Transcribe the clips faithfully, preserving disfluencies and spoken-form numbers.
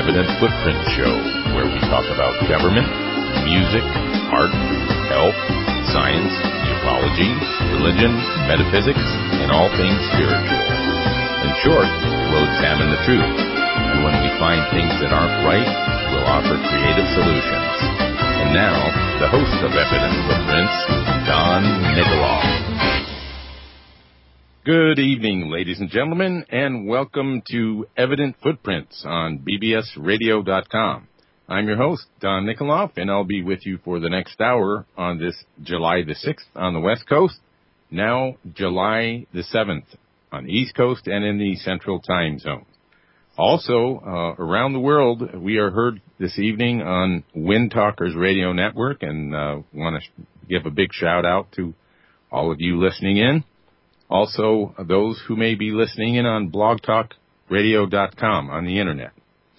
Evident Footprint Show, where we talk about government, music, art, health, science, ufology, religion, metaphysics, and all things spiritual. In short, we'll examine the truth, and when we find things that aren't right, we'll offer creative solutions. And now, the host of Evident Footprints, Don Nikoloff. Good evening, ladies and gentlemen, and welcome to Evident Footprints on B B S radio dot com. I'm your host, Don Nikoloff, and I'll be with you for the next hour on this July the sixth on the West Coast, now July the seventh on the East Coast and in the Central Time Zone. Also, uh, around the world, we are heard this evening on Wind Talkers Radio Network, and uh, want to give a big shout-out to all of you listening in. Also, those who may be listening in on blog talk radio dot com on the Internet.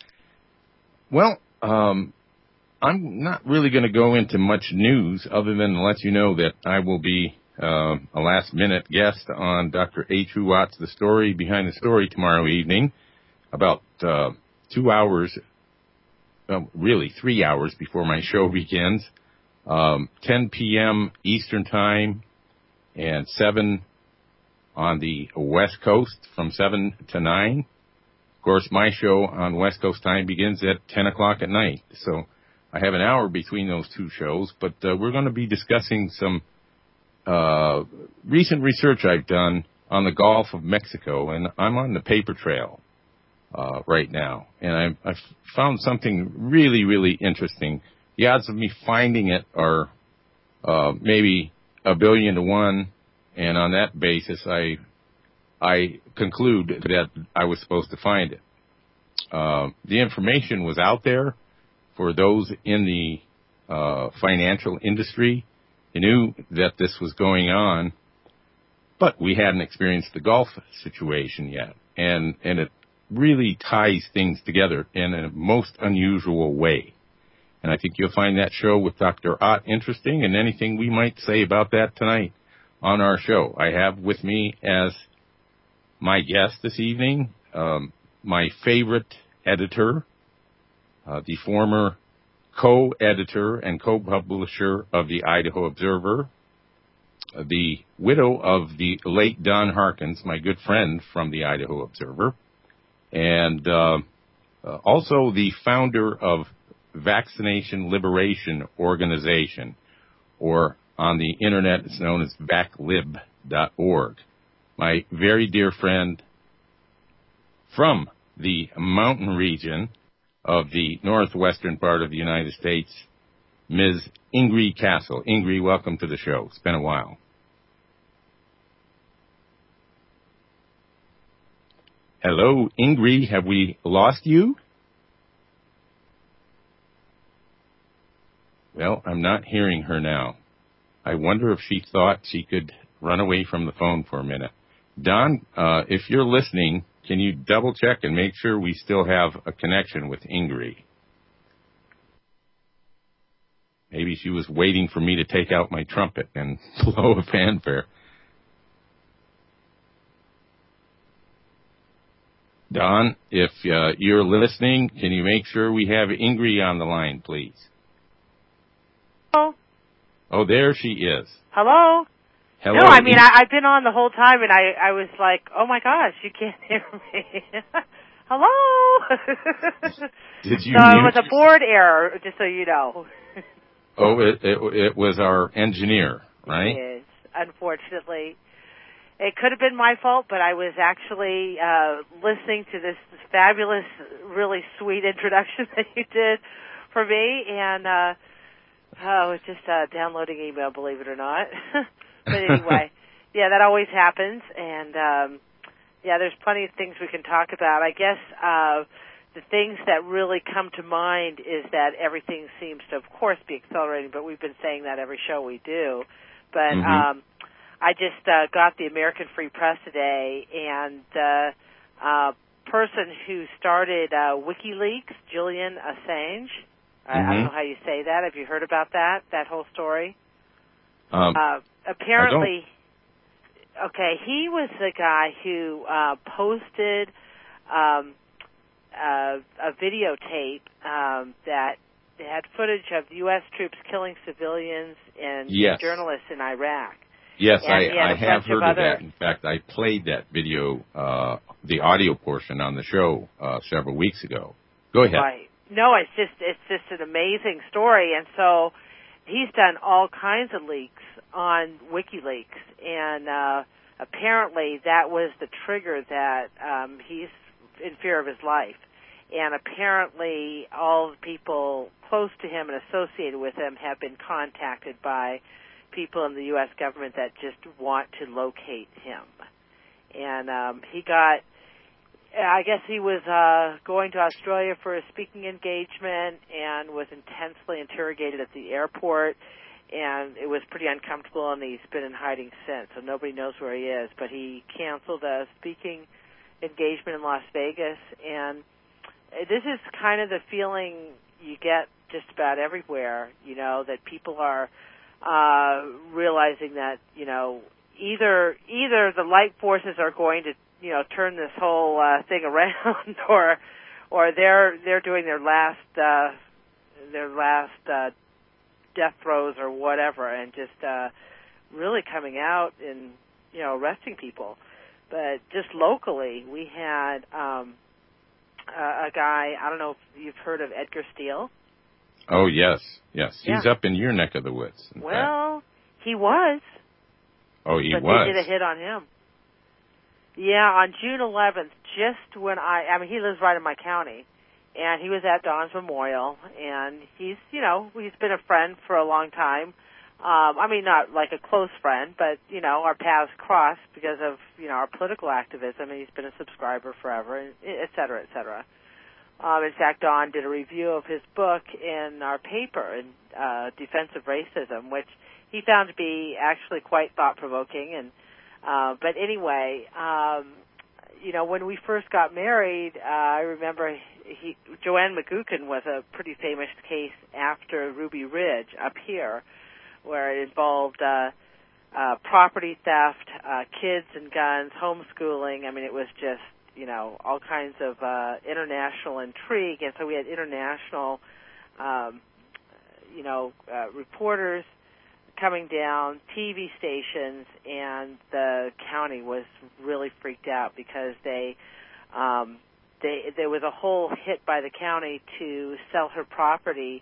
Well, um, I'm not really going to go into much news other than to let you know that I will be uh, a last-minute guest on Doctor H. Who Watts, the Story Behind the Story tomorrow evening, about uh, two hours, well, really three hours before my show begins, um, ten p.m. Eastern Time and seven on the West Coast from seven to nine. Of course, my show on West Coast time begins at ten o'clock at night. So I have an hour between those two shows, but uh, we're going to be discussing some uh, recent research I've done on the Gulf of Mexico, and I'm on the paper trail uh, right now. And I've, I've found something really, really interesting. The odds of me finding it are uh, maybe a billion to one. And on that basis, I I conclude that I was supposed to find it. Uh, the information was out there for those in the uh, financial industry. They knew that this was going on, but we hadn't experienced the Gulf situation yet. And, and it really ties things together in a most unusual way. And I think you'll find that show with Doctor Ott interesting, and anything we might say about that tonight on our show. I have with me as my guest this evening, um, my favorite editor, uh, the former co-editor and co-publisher of the Idaho Observer, uh, the widow of the late Don Harkins, my good friend from the Idaho Observer, and uh, uh, also the founder of Vaccination Liberation Organization, or on the Internet, it's known as vac lib dot org. My very dear friend from the mountain region of the northwestern part of the United States, Miz Ingrid Castle. Ingrid, welcome to the show. It's been a while. Hello, Ingrid. Have we lost you? Well, I'm not hearing her now. I wonder if she thought she could run away from the phone for a minute. Don, uh, if you're listening, can you double check and make sure we still have a connection with Ingrid? Maybe she was waiting for me to take out my trumpet and blow a fanfare. Don, if uh, you're listening, can you make sure we have Ingrid on the line, please? Hello? Oh, there she is. Hello? Hello. No, I mean, I, I've been on the whole time, and I, I was like, oh, my gosh, you can't hear me. Hello? Did you So mute? it was a board error, just so you know. Oh, it, it, it was our engineer, right? It is, unfortunately. It could have been my fault, but I was actually uh, listening to this fabulous, really sweet introduction that you did for me, and uh, oh, it's just uh, downloading email, believe it or not. But anyway, yeah, that always happens, and um, yeah, there's plenty of things we can talk about. I guess uh, the things that really come to mind is that everything seems to, of course, be accelerating, but we've been saying that every show we do. But Mm-hmm. um, I just uh, got the American Free Press today, and the uh, uh, person who started uh, WikiLeaks, Julian Assange, I, Mm-hmm. I don't know how you say that. Have you heard about that, that whole story? Um, Uh, apparently, okay, he was the guy who uh, posted um, uh, a videotape um, that had footage of U S troops killing civilians and yes. journalists in Iraq. Yes, and I, I have heard of, of that. In fact, I played that video, uh, the audio portion on the show uh, several weeks ago. Go ahead. Right. No, it's just it's just an amazing story, and so he's done all kinds of leaks on WikiLeaks, and uh, apparently that was the trigger that um, he's in fear of his life. And apparently all the people close to him and associated with him have been contacted by people in the U S government that just want to locate him. And um, he got, I guess he was uh, going to Australia for a speaking engagement and was intensely interrogated at the airport. And it was pretty uncomfortable, and he's been in hiding since, so nobody knows where he is. But he canceled a speaking engagement in Las Vegas, and this is kind of the feeling you get just about everywhere, you know, that people are uh, realizing that, you know, either either the light forces are going to, you know, turn this whole uh, thing around, or or they're they're doing their last uh, their last uh, death throes or whatever, and just uh, really coming out and, you know, arresting people. But just locally, we had um, a, a guy, I don't know if you've heard of Edgar Steele. Oh, yes, yes. He's yeah. up in your neck of the woods. Well, fact. he was. Oh, he but was. But they did a hit on him. Yeah, on June eleventh, just when I, I mean, he lives right in my county, and he was at Don's Memorial, and he's, you know, he's been a friend for a long time. Um, I mean, not like a close friend, but, you know, our paths crossed because of, you know, our political activism, and he's been a subscriber forever, and et cetera, et cetera. Um, in fact, Don did a review of his book in our paper, in uh, Defense of Racism, which he found to be actually quite thought-provoking. And uh, but anyway, um, you know, when we first got married, uh, I remember he, Joanne McGuckin was a pretty famous case after Ruby Ridge up here, where it involved uh, uh, property theft, uh, kids and guns, homeschooling. I mean, it was just, you know, all kinds of uh, international intrigue. And so we had international, um, you know, uh, reporters coming down, T V stations, and the county was really freaked out because they, um, they there was a whole hit by the county to sell her property.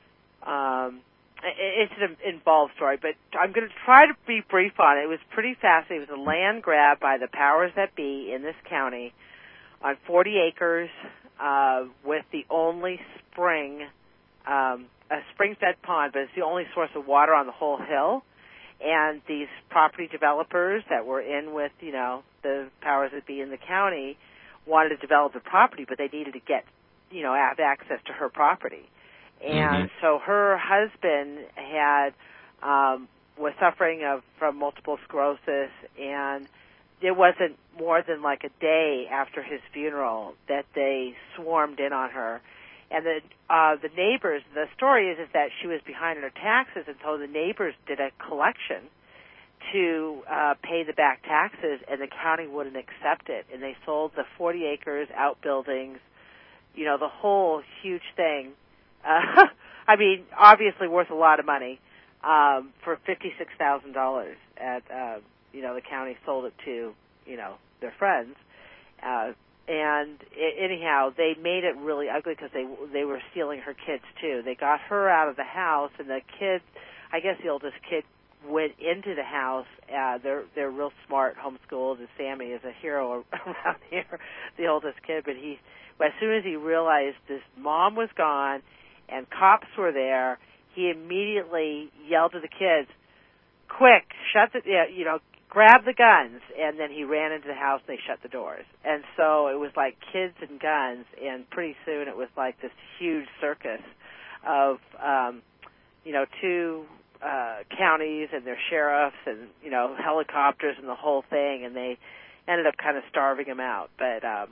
Um, It's an involved story, but I'm going to try to be brief on it. It was pretty fascinating. It was a land grab by the powers that be in this county on forty acres uh, with the only spring, um, a spring-fed pond, but it's the only source of water on the whole hill. And these property developers that were in with, you know, the powers that be in the county wanted to develop the property, but they needed to get, you know, have access to her property. And mm-hmm. so her husband had um, was suffering of from multiple sclerosis, and it wasn't more than like a day after his funeral that they swarmed in on her. And the uh, the neighbors, the story is, is that she was behind on her taxes, and so the neighbors did a collection to uh, pay the back taxes, and the county wouldn't accept it, and they sold the forty acres, outbuildings, you know, the whole huge thing. Uh, I mean, obviously worth a lot of money, um, for fifty-six thousand dollars at, uh, you know, the county sold it to, you know, their friends. Uh, and I- anyhow, they made it really ugly because they, they were stealing her kids too. They got her out of the house, and the kids, I guess the oldest kid went into the house. Uh, they're, they're real smart, homeschooled, and Sammy is a hero around here, the oldest kid, but he, but as soon as he realized his mom was gone, and cops were there, he immediately yelled to the kids, quick, shut the, you know, grab the guns. And then he ran into the house and they shut the doors. And so it was like kids and guns, and pretty soon it was like this huge circus of, um, you know, two uh, counties and their sheriffs and, you know, helicopters and the whole thing, and they ended up kind of starving him out. But, um,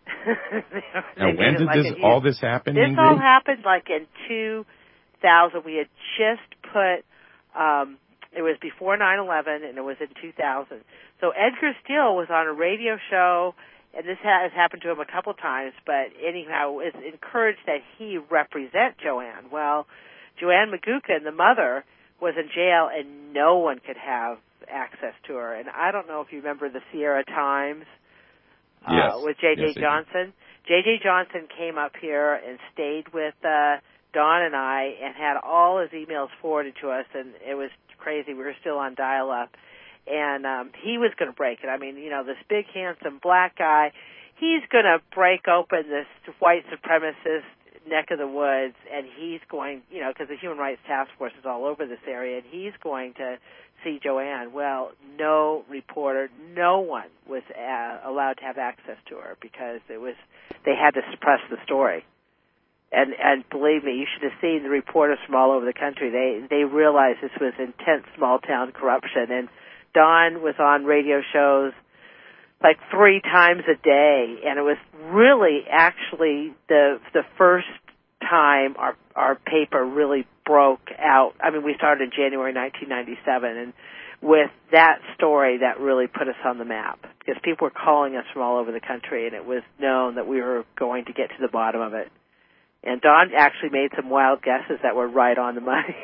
now, when did like this all this happen? This Ingrid? all happened like in two thousand. We had just put, um, it was before nine eleven, and it was in two thousand. So Edgar Steele was on a radio show, and this has happened to him a couple times, but anyhow, is encouraged that he represent Joanne. Well, Joanne McGuckin, the mother, was in jail, and no one could have access to her. And I don't know if you remember the Sierra Times uh, yes. with J J Yes, Johnson. J J Johnson came up here and stayed with uh, Don and I and had all his emails forwarded to us, and it was crazy. We were still on dial-up. And um, he was going to break it. I mean, you know, this big, handsome black guy, he's going to break open this white supremacist neck of the woods, and he's going, you know, because the Human Rights Task Force is all over this area, and he's going to see Joanne. Well, no reporter, no one was uh, allowed to have access to her because it was they had to suppress the story. And and believe me, you should have seen the reporters from all over the country. They they realized this was intense small town corruption. And Don was on radio shows like three times a day, and it was really actually the the first time our our paper really broke out. I mean, we started in January nineteen ninety-seven, and with that story, that really put us on the map because people were calling us from all over the country, and it was known that we were going to get to the bottom of it. And Don actually made some wild guesses that were right on the money.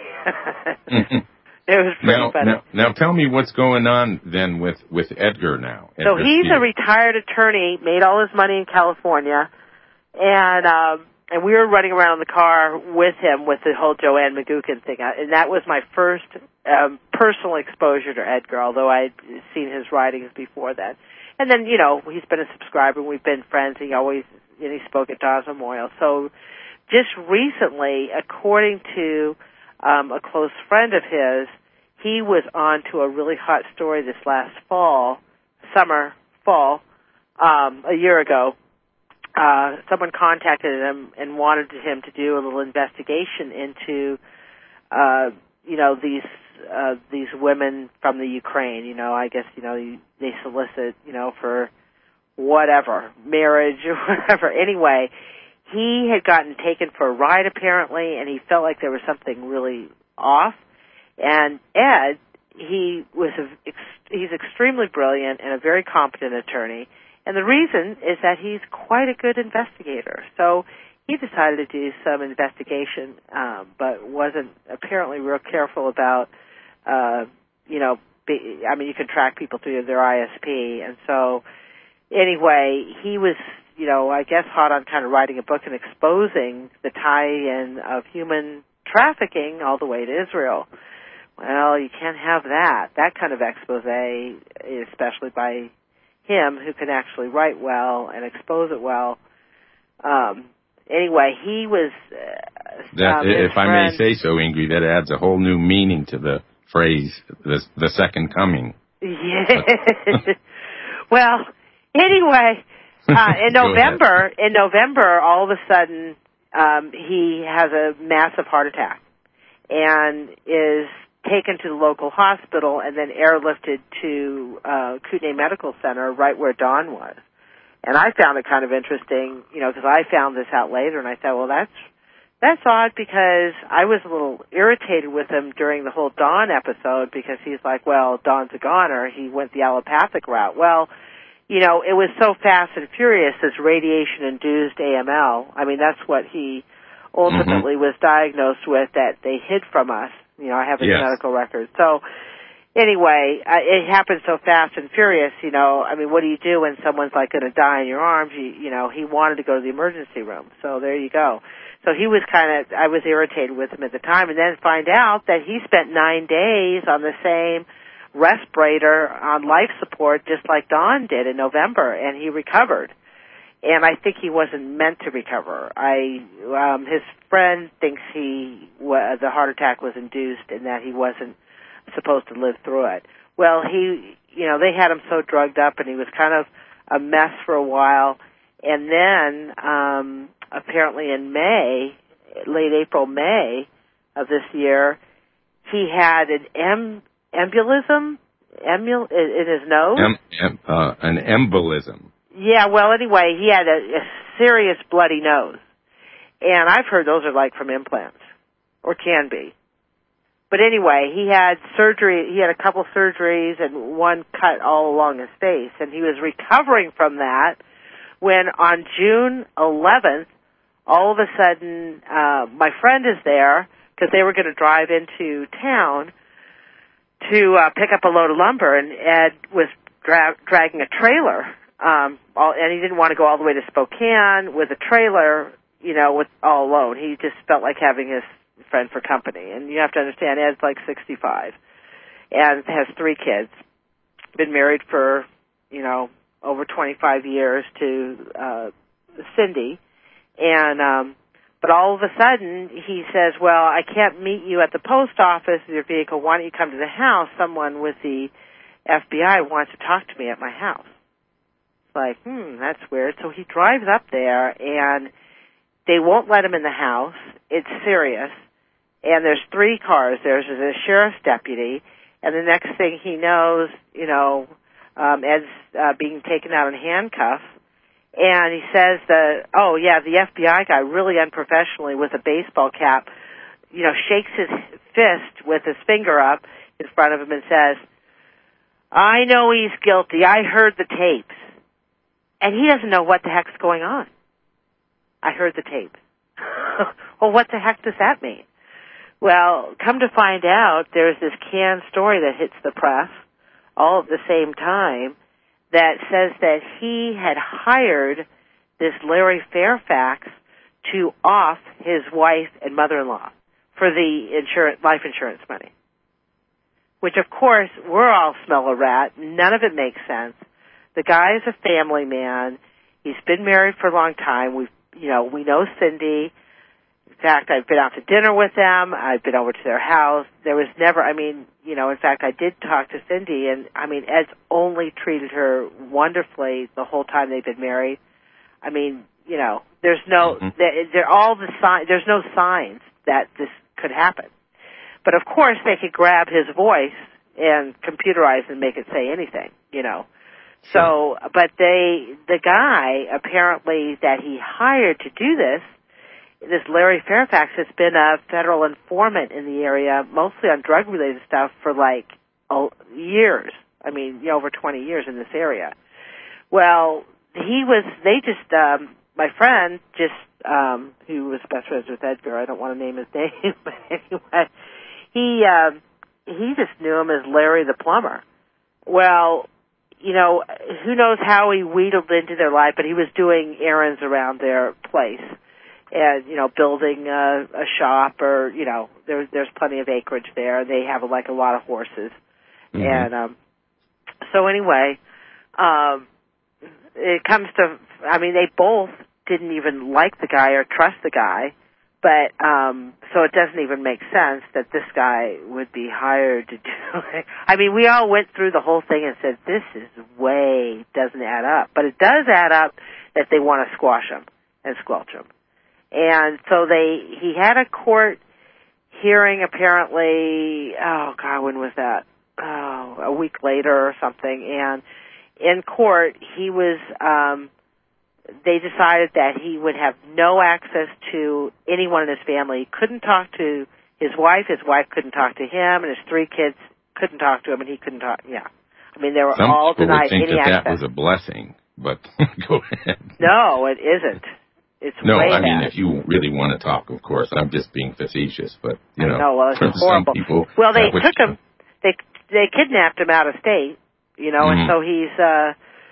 It was pretty now, funny. Now, now tell me what's going on then with, with Edgar now. So Edgar he's Steele. a retired attorney, made all his money in California, and um, and we were running around in the car with him with the whole Joanne McGuckin thing. And that was my first um, personal exposure to Edgar, although I'd seen his writings before that. And then, you know, he's been a subscriber, and we've been friends. He always, you know, he spoke at Don's Memorial. So just recently, according to um, a close friend of his, he was on to a really hot story this last fall, summer, fall, um, a year ago. Uh, someone contacted him and wanted him to do a little investigation into, uh, you know, these uh, these women from the Ukraine. You know, I guess, you know, they solicit, you know, for whatever, marriage or whatever. Anyway, he had gotten taken for a ride apparently, and he felt like there was something really off. And Ed, he was a, he's extremely brilliant and a very competent attorney. And the reason is that he's quite a good investigator. So he decided to do some investigation, um, but wasn't apparently real careful about, uh, you know, be, I mean, you can track people through their I S P. And so anyway, he was, you know, I guess hot on kind of writing a book and exposing the tie-in of human trafficking all the way to Israel. Well, you can't have that, that kind of expose, especially by him, who can actually write well and expose it well. Um, anyway, he was... Uh, that, um, if I friend, may say so, Ingrid, that adds a whole new meaning to the phrase, the, the second coming. Yeah. Well, anyway, uh, in November, in November, all of a sudden, um, he has a massive heart attack and is taken to the local hospital and then airlifted to uh, Kootenai Medical Center, right where Don was. And I found it kind of interesting, you know, because I found this out later, and I thought, well, that's that's odd, because I was a little irritated with him during the whole Don episode, because he's like, well, Don's a goner. He went the allopathic route. Well, you know, it was so fast and furious, this radiation-induced A M L. I mean, that's what he ultimately mm-hmm. was diagnosed with, that they hid from us. You know, I have his yes. medical records. So, anyway, uh, it happened so fast and furious, you know. I mean, what do you do when someone's, like, going to die in your arms? You, you know, he wanted to go to the emergency room. So there you go. So he was kind of, I was irritated with him at the time, and then find out that he spent nine days on the same respirator on life support, just like Don did in November, and he recovered. And I think he wasn't meant to recover. I, um, his friend thinks he, uh, the heart attack was induced and that he wasn't supposed to live through it. Well, he, you know, they had him so drugged up, and he was kind of a mess for a while. And then, um, apparently in May, late April, May of this year, he had an em, embolism, emul, in his nose. Em, em, uh, an embolism. Yeah, well, anyway, he had a, a serious bloody nose. And I've heard those are like from implants, or can be. But anyway, he had surgery, he had a couple surgeries and one cut all along his face, and he was recovering from that when on June eleventh, all of a sudden, uh, my friend is there because they were going to drive into town to uh, pick up a load of lumber, and Ed was dra- dragging a trailer, um, all, and he didn't want to go all the way to Spokane with a trailer, you know, with all alone. He just felt like having his friend for company. And you have to understand, Ed's like sixty-five and has three kids, been married for, you know, over twenty-five years to uh, Cindy, and um, but all of a sudden he says, well, I can't meet you at the post office with your vehicle. Why don't you come to the house? Someone with the F B I wants to talk to me at my house. It's like, hmm, that's weird. So he drives up there, and they won't let him in the house. It's serious. And there's three cars. There's a sheriff's deputy, and the next thing he knows, you know, um, Ed's uh, being taken out in handcuffs. And he says that, oh, yeah, the F B I guy really unprofessionally with a baseball cap, you know, shakes his fist with his finger up in front of him and says, I know he's guilty. I heard the tapes. And he doesn't know what the heck's going on. I heard the tapes. Well, what the heck does that mean? Well, come to find out, there's this canned story that hits the press all at the same time that says that he had hired this Larry Fairfax to off his wife and mother-in-law for the insurance, life insurance money. Which, of course, we're all smell a rat. None of it makes sense. The guy is a family man. He's been married for a long time. We've, you know, we know Cindy. In fact, I've been out to dinner with them. I've been over to their house. There was never, I mean, you know, in fact, I did talk to Cindy, and, I mean, Ed's only treated her wonderfully the whole time they've been married. I mean, you know, there's no, mm-hmm. there, there all the signs, there's no signs that this could happen. But, of course, they could grab his voice and computerize and make it say anything, you know. So, but they, the guy, apparently, that he hired to do this, this Larry Fairfax, has been a federal informant in the area, mostly on drug-related stuff, for, like, oh, years. I mean, you know, over twenty years in this area. Well, he was, they just, um, my friend just, um, who was best friends with Edgar, I don't want to name his name, but anyway, he, um, he just knew him as Larry the Plumber. Well, you know, who knows how he wheedled into their life, but he was doing errands around their place. And, you know, building a, a shop, or, you know, there, there's plenty of acreage there. They have, like, a lot of horses. Mm-hmm. And um, so anyway, um, it comes to, I mean, they both didn't even like the guy or trust the guy. But, um, so it doesn't even make sense that this guy would be hired to do it. I mean, we all went through the whole thing and said, this is way, doesn't add up. But it does add up that they want to squash him and squelch him. And so they, he had a court hearing apparently, oh God, when was that? Oh, a week later or something. And in court, he was, um, they decided that he would have no access to anyone in his family. He couldn't talk to his wife. His wife couldn't talk to him, and his three kids couldn't talk to him, and he couldn't talk. Yeah, I mean, they were Some all denied any any access. That access. was a blessing, but go ahead. No, it isn't. It's no, way I mean, bad. if you really want to talk, of course. I'm just being facetious, but you know, I know, well, it's for horrible. some people, well, they was, took him. They they kidnapped him out of state, you know, mm-hmm. and so he's. uh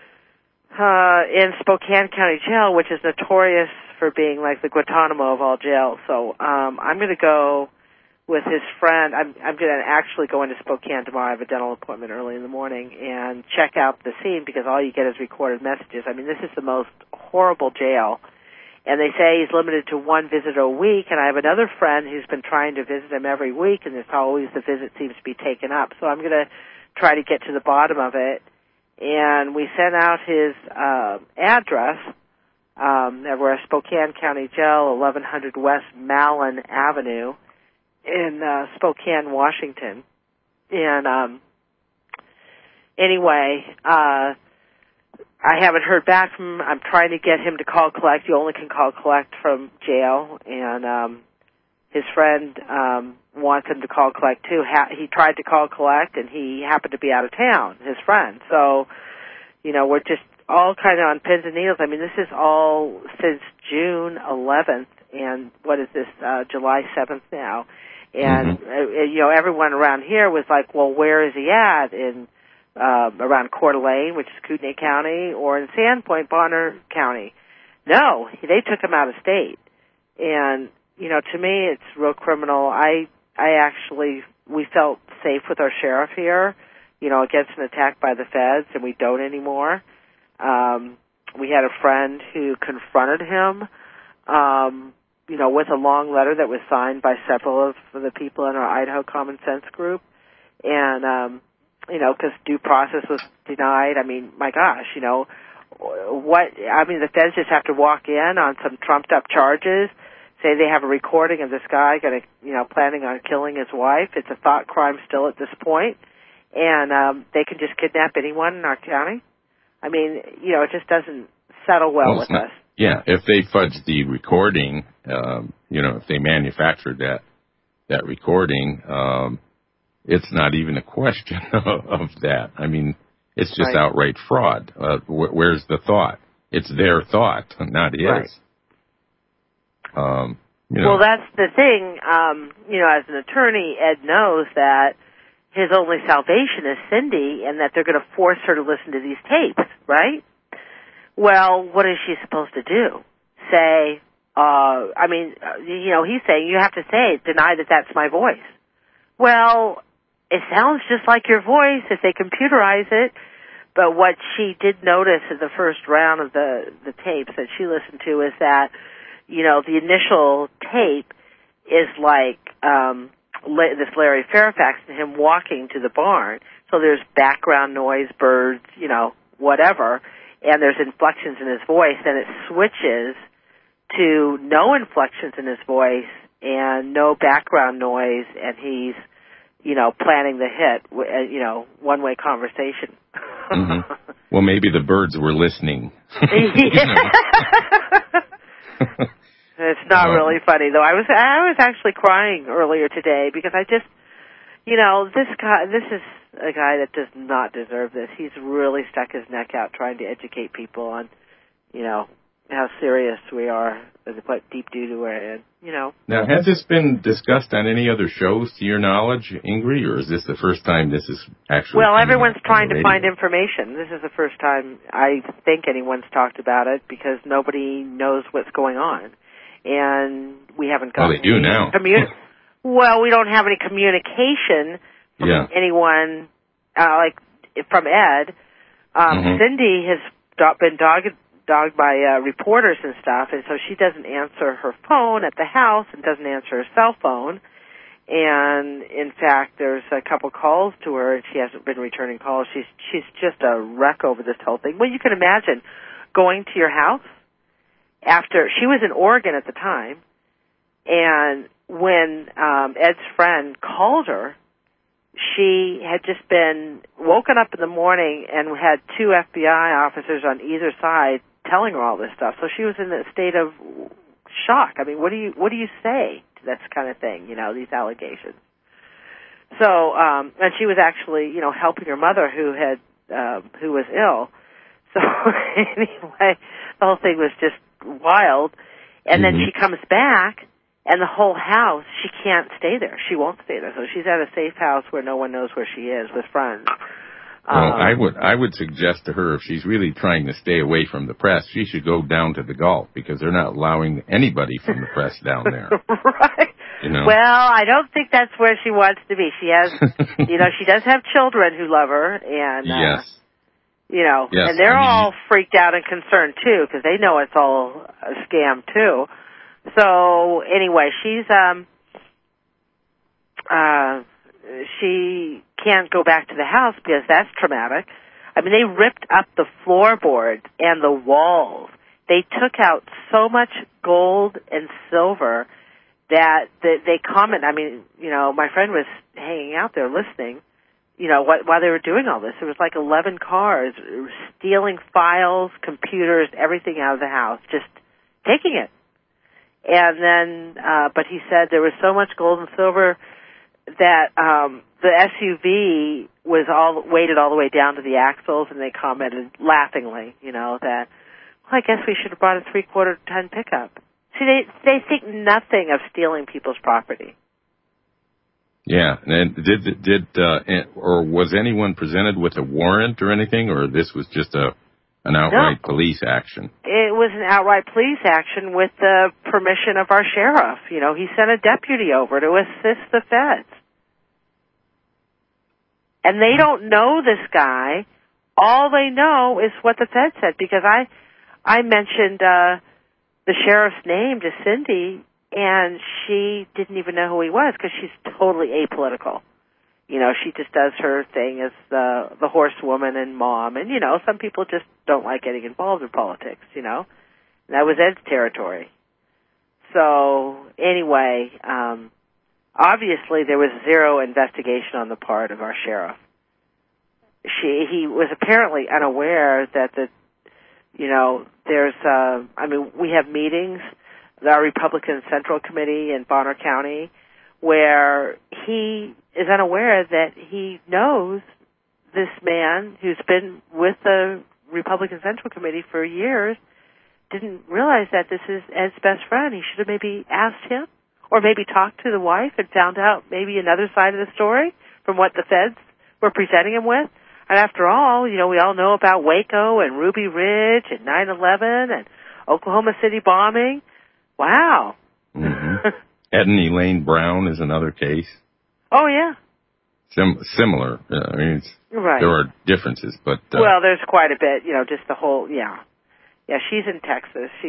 Uh, in Spokane County Jail, which is notorious for being like the Guantanamo of all jails. So um, I'm going to go with his friend. I'm, I'm going to actually go into Spokane tomorrow. I have a dental appointment early in the morning and check out the scene, because all you get is recorded messages. I mean, this is the most horrible jail. And they say he's limited to one visit a week, and I have another friend who's been trying to visit him every week, and it's always the visit seems to be taken up. So I'm going to try to get to the bottom of it. And we sent out his uh, address. Um, we're at Spokane County Jail, eleven hundred West Malin Avenue in uh, Spokane, Washington. And um, anyway, uh, I haven't heard back from him. I'm trying to get him to call collect. You only can call collect from jail. And um, his friend um, wants him to call collect, too. Ha- he tried to call collect, and he happened to be out of town, his friend. So, you know, we're just all kind of on pins and needles. I mean, this is all since June eleventh, and what is this, uh, July seventh now? And, mm-hmm. uh, you know, everyone around here was like, well, where is he at? In, uh, around Coeur d'Alene, which is Kootenai County, or in Sandpoint, Bonner County. No, they took him out of state. And, you know, to me, it's real criminal. I, I actually, we felt safe with our sheriff here, you know, against an attack by the feds, and we don't anymore. Um, we had a friend who confronted him, um, you know, with a long letter that was signed by several of the people in our Idaho Common Sense group. And, um, you know, because due process was denied. I mean, my gosh, you know, what, I mean, the feds just have to walk in on some trumped up charges, say they have a recording of this guy going to, you know, planning on killing his wife. It's a thought crime still at this point. And, um, they can just kidnap anyone in our county. I mean, you know, it just doesn't settle well, well with not, us. Yeah, if they fudge the recording, um, you know, if they manufactured that that recording, um, it's not even a question of that. I mean, it's just right. outright fraud. Uh, wh- where's the thought? It's their thought, not his. Right. Um, you know. Well, that's the thing. Um, you know, as an attorney, Ed knows that his only salvation is Cindy, and that they're going to force her to listen to these tapes, right? Well, what is she supposed to do? Say, uh, I mean, you know, he's saying you have to say, deny that that's my voice. Well, it sounds just like your voice if they computerize it. But what she did notice in the first round of the, the tapes that she listened to is that, you know, the initial tape is like, um, this Larry Fairfax and him walking to the barn. So there's background noise, birds, you know, whatever, and there's inflections in his voice, and it switches to no inflections in his voice and no background noise, and he's, you know, planning the hit, you know, one-way conversation. Mm-hmm. Well, maybe the birds were listening. It's not um, really funny, though. I was I was actually crying earlier today because I just, you know, this guy, this is a guy that does not deserve this. He's really stuck his neck out trying to educate people on, you know, how serious we are and what deep doo-doo we're in, you know. Now, has this been discussed on any other shows, to your knowledge, Ingrid, or is this the first time this is actually Well, everyone's trying to find information. This is the first time I think anyone's talked about it because nobody knows what's going on. And we haven't got well, they do now. Commun- well, we don't have any communication from yeah. anyone, uh, like, from Ed. Um, mm-hmm. Cindy has do- been dogged, dogged by uh, reporters and stuff, and so she doesn't answer her phone at the house and doesn't answer her cell phone. And, in fact, there's a couple calls to her, and she hasn't been returning calls. She's she's just a wreck over this whole thing. Well, you can imagine going to your house after she was in Oregon at the time, and when um, Ed's friend called her, she had just been woken up in the morning and had two F B I officers on either side telling her all this stuff. So she was in a state of shock. I mean, what do you what do you say to this kind of thing? You know, these allegations. So, um, and she was actually, you know, helping her mother who had um, who was ill. So anyway, the whole thing was just wild. And mm-hmm. then she comes back, and the whole house, she can't stay there. She won't stay there. So she's at a safe house where no one knows where she is with friends. Well, um, I would I would suggest to her, if she's really trying to stay away from the press, she should go down to the Gulf, because they're not allowing anybody from the press down there. Right. You know? Well, I don't think that's where she wants to be. She has, you know, she does have children who love her, and uh, yes. You know, yes, and they're I mean, all freaked out and concerned, too, because they know it's all a scam, too. So, anyway, she's, um, uh, she can't go back to the house because that's traumatic. I mean, they ripped up the floorboards and the walls. They took out so much gold and silver that they, they comment, I mean, you know, my friend was hanging out there listening, you know, what, while they were doing all this. There was like eleven cars stealing files, computers, everything out of the house, just taking it. And then, uh, but he said there was so much gold and silver that um, the S U V was all weighted all the way down to the axles, and they commented laughingly, you know, that, well, I guess we should have brought a three-quarter ton pickup. See, they they think nothing of stealing people's property. Yeah, and did did uh, or was anyone presented with a warrant or anything, or this was just a an outright no. police action? It was an outright police action with the permission of our sheriff. You know, he sent a deputy over to assist the feds. And they don't know this guy. All they know is what the feds said, because I I mentioned uh, the sheriff's name to Cindy, and she didn't even know who he was because she's totally apolitical. You know, she just does her thing as the the horsewoman and mom, and, you know, some people just don't like getting involved in politics, you know. And that was Ed's territory. So, anyway, um, obviously there was zero investigation on the part of our sheriff. She He was apparently unaware that the, you know, there's, uh, I mean, we have meetings, our Republican Central Committee in Bonner County, where he is unaware that he knows this man who's been with the Republican Central Committee for years, didn't realize that this is Ed's best friend. He should have maybe asked him, or maybe talked to the wife and found out maybe another side of the story from what the feds were presenting him with. And after all, you know, we all know about Waco and Ruby Ridge and nine eleven and Oklahoma City bombing. Wow. Mm-hmm. Ed and Elaine Brown is another case. Oh, yeah. Sim- similar. Uh, I mean, it's, right. There are differences, but... Uh, well, there's quite a bit, you know, just the whole, yeah. Yeah, she's in Texas. She's...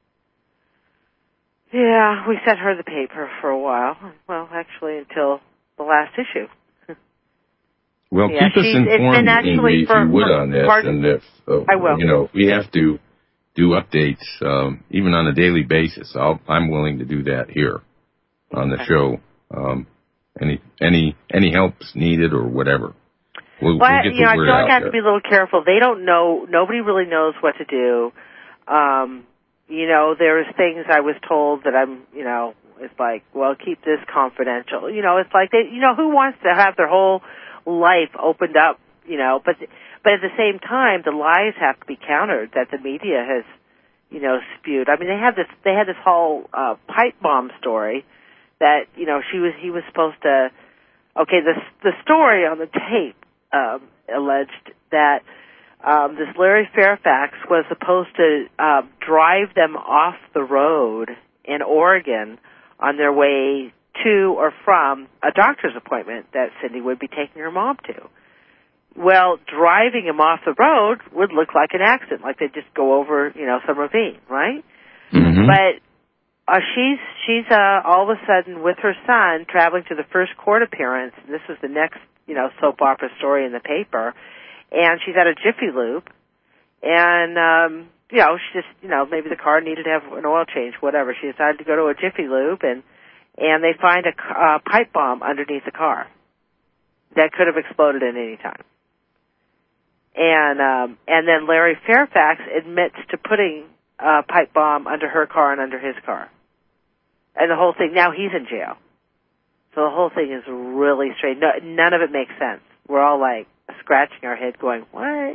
Yeah, we sent her the paper for a while. Well, actually, until the last issue. Well, yeah, keep us informed, Amy, if for, you would, for, on this. pardon? And if, uh, I will. You know, if we have to do updates, um, even on a daily basis, I'll, I'm willing to do that here on the okay. show. Um, any any any help's needed or whatever. We'll, well, we'll get you know, the I word feel like out I have there. to be a little careful. They don't know. Nobody really knows what to do. Um, you know, there's things I was told that I'm, you know, it's like, well, keep this confidential. You know, it's like they, you know, who wants to have their whole life opened up, you know, but but at the same time the lies have to be countered that the media has, you know, spewed. I mean, they had this they had this whole uh pipe bomb story that, you know, she was he was supposed to okay, the the story on the tape um alleged that um this Larry Fairfax was supposed to uh, drive them off the road in Oregon on their way to or from a doctor's appointment that Cindy would be taking her mom to. Well, driving him off the road would look like an accident, like they'd just go over, you know, some ravine, right? Mm-hmm. But uh, she's she's uh, all of a sudden with her son traveling to the first court appearance. And this was the next, you know, soap opera story in the paper, and she's at a Jiffy Lube, and um, you know, she just, you know, maybe the car needed to have an oil change, whatever. She decided to go to a Jiffy Lube, and and they find a uh, pipe bomb underneath the car that could have exploded at any time. And um, and then Larry Fairfax admits to putting a pipe bomb under her car and under his car. And the whole thing, now he's in jail. So the whole thing is really strange. No, none of it makes sense. We're all like scratching our head going, what?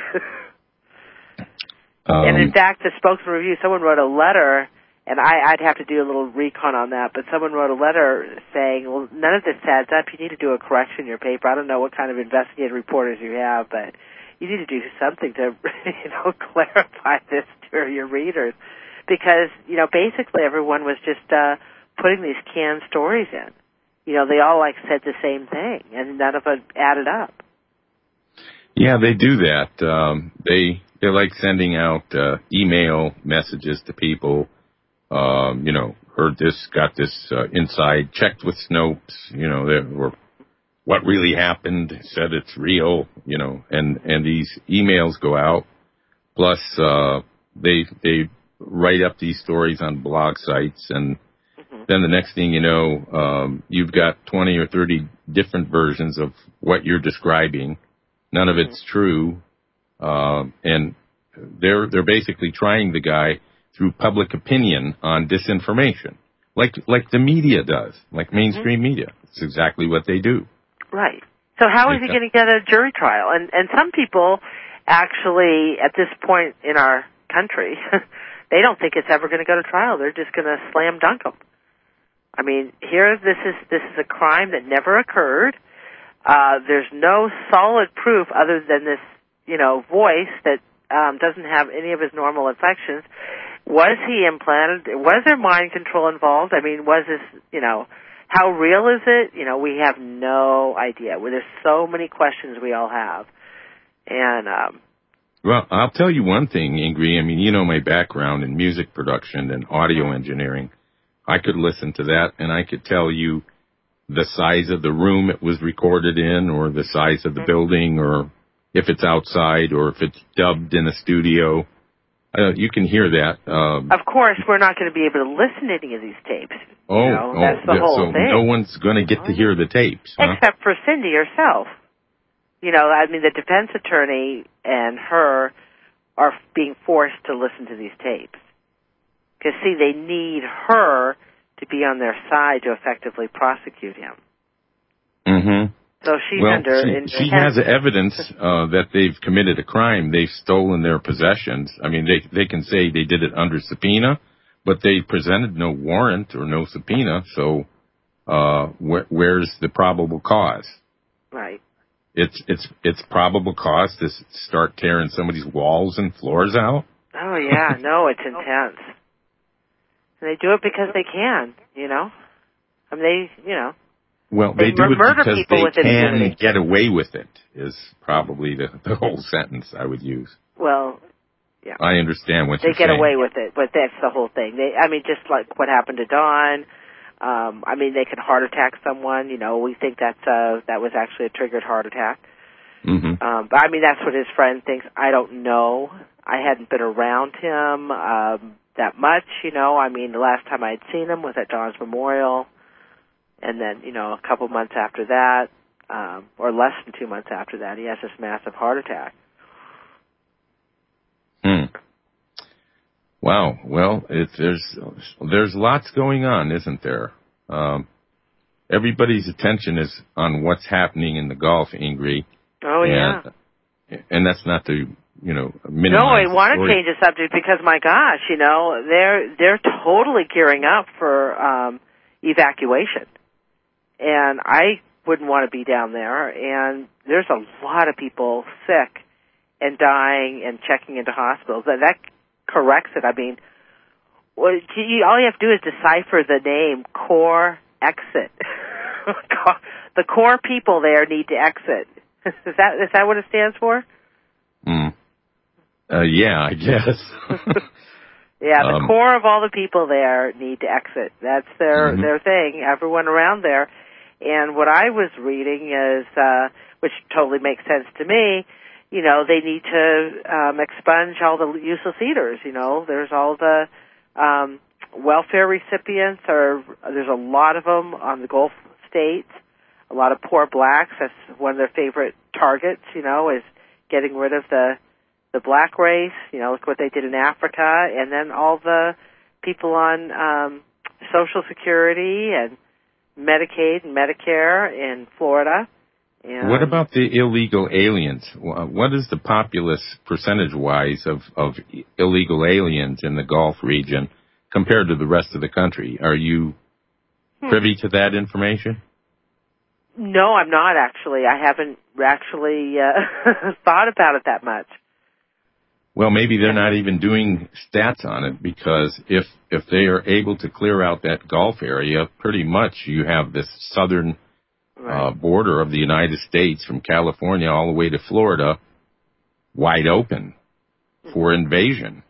um, and in fact, the spokesman review, someone wrote a letter, and I, I'd have to do a little recon on that, but someone wrote a letter saying, well, none of this adds up. You need to do a correction in your paper. I don't know what kind of investigative reporters you have, but you need to do something to, you know, clarify this to your readers. Because, you know, basically everyone was just uh, putting these canned stories in. You know, they all, like, said the same thing, and none of it added up. Yeah, they do that. Um, they, they like sending out uh, email messages to people. Um, you know, heard this, got this uh, inside, checked with Snopes, you know, they were, what really happened, said it's real, you know, and, and these emails go out. Plus, uh, they, they write up these stories on blog sites, and mm-hmm. then the next thing you know, um, you've got twenty or thirty different versions of what you're describing. None of it's mm-hmm. true. Um, and they're, they're basically trying the guy through public opinion on disinformation, like like the media does, like mainstream mm-hmm. media. It's exactly what they do. Right. So how is he going to get a jury trial? And and some people actually, at this point in our country, they don't think it's ever going to go to trial. They're just going to slam dunk him. I mean, here this is this is a crime that never occurred. Uh, there's no solid proof other than this, you know, voice that um, doesn't have any of his normal inflections. Was he implanted? Was there mind control involved? I mean, was this, you know, how real is it? You know, we have no idea. Well, there's so many questions we all have. And, um, well, I'll tell you one thing, Ingrid. I mean, you know my background in music production and audio engineering. I could listen to that and I could tell you the size of the room it was recorded in, or the size of the building, or if it's outside, or if it's dubbed in a studio. Uh, you can hear that. Um, of course, we're not going to be able to listen to any of these tapes. Oh, you know, oh that's the yeah, whole so thing. no one's going to get to hear the tapes, huh? Except for Cindy herself. You know, I mean, the defense attorney and her are being forced to listen to these tapes. Because, see, they need her to be on their side to effectively prosecute him. Mm-hmm. So she's well, under... she, in, she has evidence uh, that they've committed a crime. They've stolen their possessions. I mean, they they can say they did it under subpoena, but they presented no warrant or no subpoena, so uh, wh- where's the probable cause? Right. It's it's it's probable cause to start tearing somebody's walls and floors out? Oh, yeah. No, it's intense. And they do it because they can, you know? I mean, they, you know... Well, they, they do it murder because people they with can immunity. get away with it, is probably the, the whole sentence I would use. Well, yeah. I understand what they you're saying. They get saying. away with it, but that's the whole thing. They, I mean, just like what happened to Don. Um, I mean, they could heart attack someone. You know, we think that's uh, that was actually a triggered heart attack. Mm-hmm. Um, but I mean, that's what his friend thinks. I don't know. I hadn't been around him um, that much. You know, I mean, the last time I had seen him was at Don's memorial. And then, you know, a couple months after that, um, or less than two months after that, he has this massive heart attack. Hmm. Wow. Well, it, there's there's lots going on, isn't there? Um, everybody's attention is on what's happening in the Gulf, Ingrid. Oh, and, yeah. And that's not to, you know, minimize. No, I the want story. to change the subject because, my gosh, you know, they're they're totally gearing up for um, evacuation. And I wouldn't want to be down there. And there's a lot of people sick and dying and checking into hospitals. That, that corrects it. I mean, well, you, all you have to do is decipher the name Core Exit. The core people there need to exit. Is that is that what it stands for? Hmm. Uh, yeah, I guess. Yeah, the um, core of all the people there need to exit. That's their mm-hmm. their thing. Everyone around there. And what I was reading is, uh, which totally makes sense to me, you know, they need to um, expunge all the useless eaters. You know, there's all the um, welfare recipients, or there's a lot of them on the Gulf states. A lot of poor blacks. That's one of their favorite targets. You know, is getting rid of the the black race. You know, look what they did in Africa, and then all the people on um, Social Security and Medicaid and Medicare in Florida. And what about the illegal aliens? What is the populace percentage-wise of, of illegal aliens in the Gulf region compared to the rest of the country? Are you privy to that information? No, I'm not actually. I haven't actually uh, thought about it that much. Well, maybe they're not even doing stats on it, because if if they are able to clear out that Gulf area, pretty much you have this southern right. uh, border of the United States from California all the way to Florida wide open for invasion.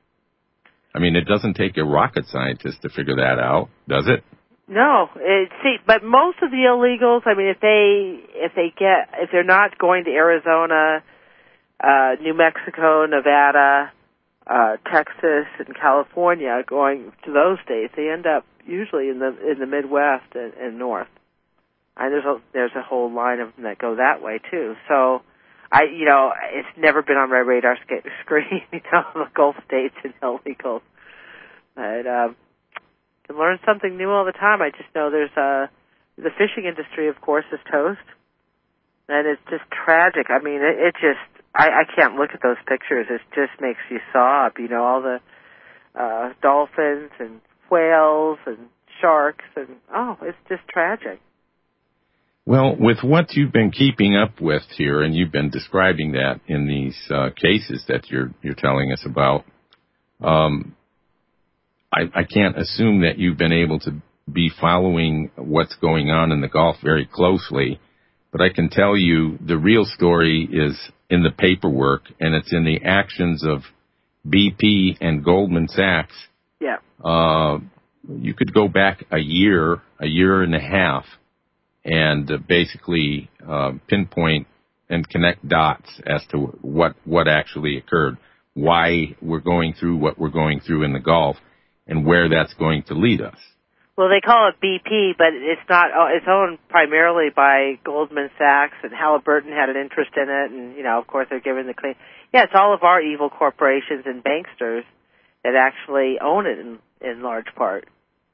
I mean, it doesn't take a rocket scientist to figure that out, does it? No, it, see, but most of the illegals, I mean, if they if they get if they're not going to Arizona, uh, New Mexico, Nevada, uh, Texas, and California, going to those states, they end up usually in the in the Midwest and, and North. And there's a there's a whole line of them that go that way too. So, I you know it's never been on my radar sc- screen, you know, the Gulf states and illegals, but. Um, can learn something new all the time. I just know there's a the fishing industry, of course, is toast. And it's just tragic. I mean, it, it just, I, I can't look at those pictures. It just makes you sob, you know, all the uh, dolphins and whales and sharks, and, oh, it's just tragic. Well, with what you've been keeping up with here, and you've been describing that in these uh, cases that you're you're telling us about, um, I, I can't assume that you've been able to be following what's going on in the Gulf very closely, but I can tell you the real story is in the paperwork, and it's in the actions of B P and Goldman Sachs. Yeah. Uh, you could go back a year, a year and a half, and uh, basically uh, pinpoint and connect dots as to what what actually occurred, why we're going through what we're going through in the Gulf, and where that's going to lead us. Well, they call it B P, but it's not. It's owned primarily by Goldman Sachs, and Halliburton had an interest in it, and, you know, of course, they're given the claim. Yeah, it's all of our evil corporations and banksters that actually own it in, in large part.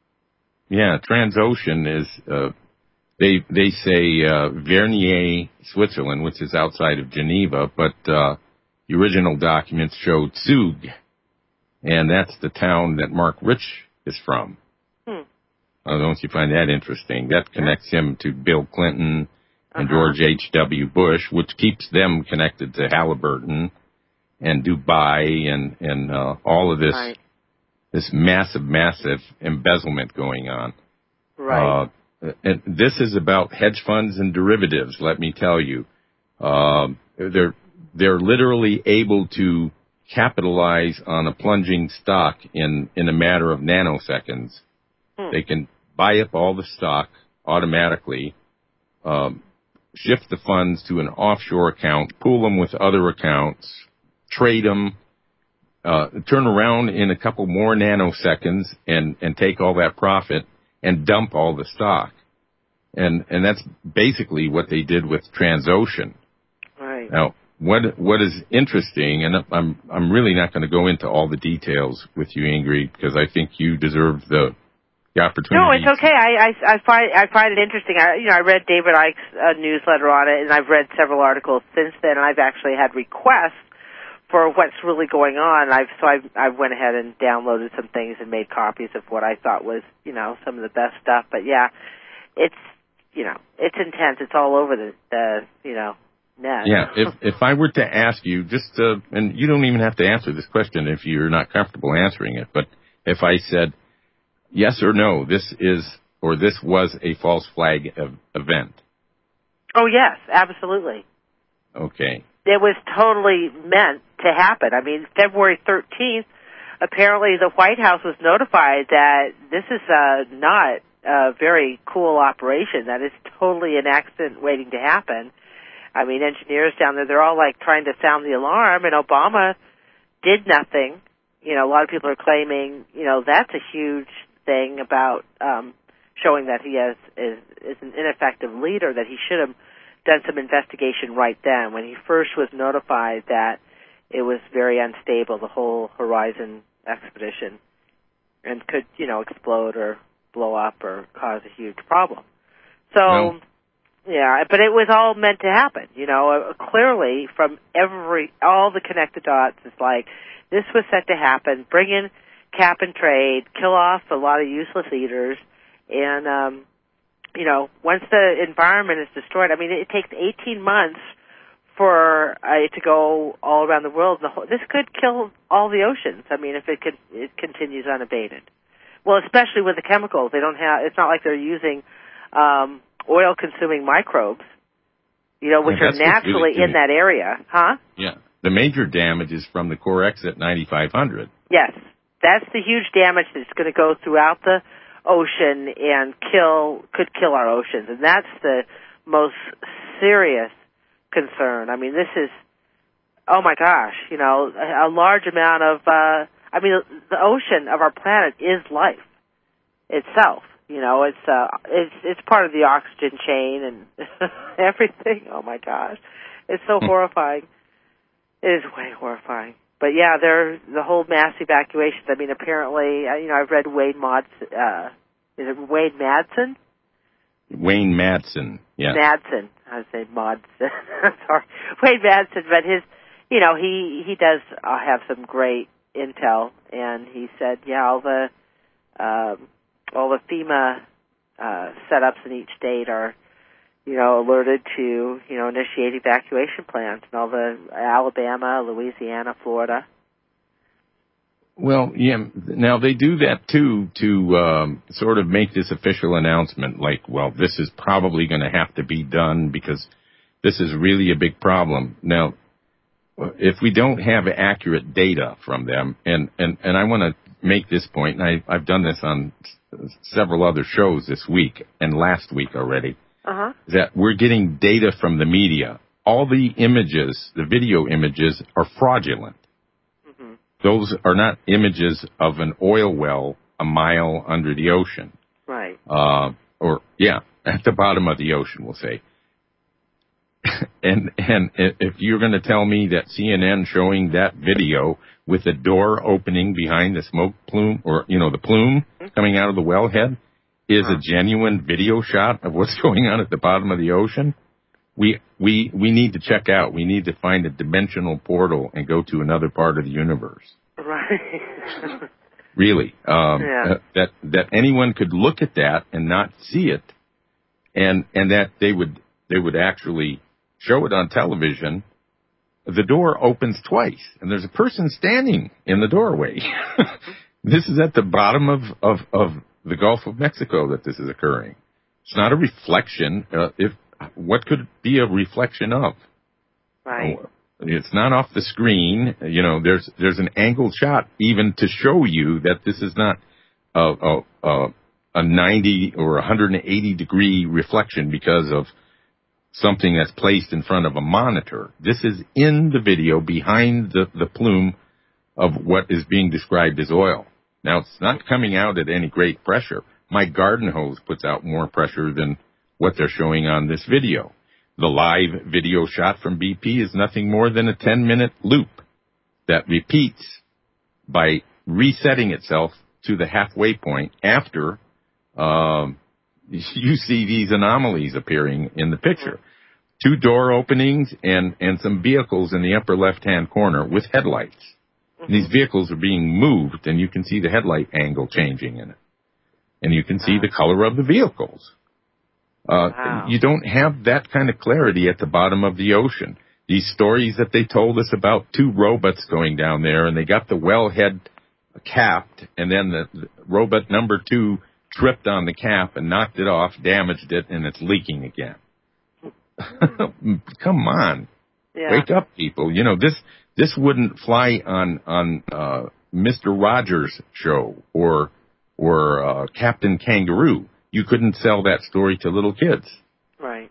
Yeah, Transocean is, uh, they they say uh, Vernier, Switzerland, which is outside of Geneva, but uh, the original documents showed Zug, and that's the town that Mark Rich is from. Hmm. Uh, don't you find that interesting? That connects him to Bill Clinton and Uh-huh. George H W. Bush, which keeps them connected to Halliburton and Dubai and, and uh, all of this Right. this massive, massive embezzlement going on. Right. Uh, and this is about hedge funds and derivatives, let me tell you. Um, they're they're literally able to capitalize on a plunging stock in, in a matter of nanoseconds. Hmm. They can buy up all the stock automatically, um, shift the funds to an offshore account, pool them with other accounts, trade them, uh, turn around in a couple more nanoseconds and, and take all that profit and dump all the stock. And, and that's basically what they did with Transocean. Right. Now, what, what is interesting, and I'm, I'm really not going to go into all the details with you, Ingrid, because I think you deserve the, the opportunity. No, it's okay. I, I, I find I find it interesting. I, you know, I read David Icke's uh, newsletter on it, and I've read several articles since then. And I've actually had requests for what's really going on. I've so I I went ahead and downloaded some things and made copies of what I thought was, you know, some of the best stuff. But yeah, it's you know it's intense. It's all over the, the you know net. Yeah. If if I were to ask you, just uh, and you don't even have to answer this question if you're not comfortable answering it, but if I said, yes or no, this is, or this was a false flag ev- event. Oh, yes, absolutely. Okay. It was totally meant to happen. I mean, February thirteenth, apparently the White House was notified that this is uh, not a very cool operation, that it's totally an accident waiting to happen. I mean, engineers down there, they're all like trying to sound the alarm, and Obama did nothing. You know, a lot of people are claiming, you know, that's a huge thing about um, showing that he has is, is an ineffective leader, that he should have done some investigation right then when he first was notified that it was very unstable, the whole Horizon expedition, and could, you know, explode or blow up or cause a huge problem. So, Well, yeah, but it was all meant to happen, you know, uh, clearly from every, all the connected dots, it's like, this was set to happen, bring in cap and trade, kill off a lot of useless leaders, and, um, you know, once the environment is destroyed, I mean, it, it takes eighteen months for uh, it to go all around the world. The whole, this could kill all the oceans. I mean, if it could, it continues unabated. Well, especially with the chemicals, they don't have. It's not like they're using um, oil-consuming microbes, you know, which yeah, are that's what's naturally really in that area, huh? Yeah. The major damage is from the Corexit ninety-five hundred. Yes, that's the huge damage that's going to go throughout the ocean and kill, could kill our oceans. And that's the most serious concern. I mean, this is, oh my gosh, you know, a, a large amount of, uh, I mean, the ocean of our planet is life itself. You know, it's, uh, it's, it's part of the oxygen chain and everything. Oh my gosh. It's so horrifying. It is way horrifying. But yeah, there the whole mass evacuations. I mean, apparently, you know, I've read Wayne Mods, uh, is it Wayne Madsen? Wayne Madsen, yeah. Madsen. I say Modson. Sorry, Wade Madsen, but his, you know, he he does uh, have some great intel, and he said, yeah, all the um, all the FEMA uh, setups in each state are, you know, alerted to, you know, initiate evacuation plans, and all the Alabama, Louisiana, Florida. Well, yeah, now they do that too to um, sort of make this official announcement, like, well, this is probably going to have to be done because this is really a big problem. Now, if we don't have accurate data from them, and, and, and I want to make this point, and I, I've done this on several other shows this week and last week already, uh-huh. that we're getting data from the media. All the images, the video images, are fraudulent. Those are not images of an oil well a mile under the ocean. Right. Uh, or, yeah, at the bottom of the ocean, we'll say. and and if you're going to tell me that C N N showing that video with the door opening behind the smoke plume, or, you know, the plume coming out of the wellhead, is huh. a genuine video shot of what's going on at the bottom of the ocean, we we we need to check out. We need to find a dimensional portal and go to another part of the universe. Right. Really, um, yeah. uh, that that anyone could look at that and not see it, and and that they would they would actually show it on television. The door opens twice, and there's a person standing in the doorway. This is at the bottom of, of, of the Gulf of Mexico that this is occurring. It's not a reflection. Uh, if what could it be a reflection of? Right. It's not off the screen. You know, there's there's an angled shot even to show you that this is not a a, a, a ninety or one hundred eighty degree reflection because of something that's placed in front of a monitor. This is in the video behind the, the plume of what is being described as oil. Now, it's not coming out at any great pressure. My garden hose puts out more pressure than what they're showing on this video. The live video shot from B P is nothing more than a ten-minute loop that repeats by resetting itself to the halfway point after um, you see these anomalies appearing in the picture. Two door openings and, and some vehicles in the upper left-hand corner with headlights. And these vehicles are being moved, and you can see the headlight angle changing in it. And you can see the color of the vehicles. Uh, wow. You don't have that kind of clarity at the bottom of the ocean. These stories that they told us about two robots going down there, and they got the wellhead capped, and then the, the robot number two tripped on the cap and knocked it off, damaged it, and it's leaking again. Come on. Yeah. Wake up, people. You know, this this wouldn't fly on on uh, Mister Rogers' show or or uh, Captain Kangaroo. You couldn't sell that story to little kids. Right.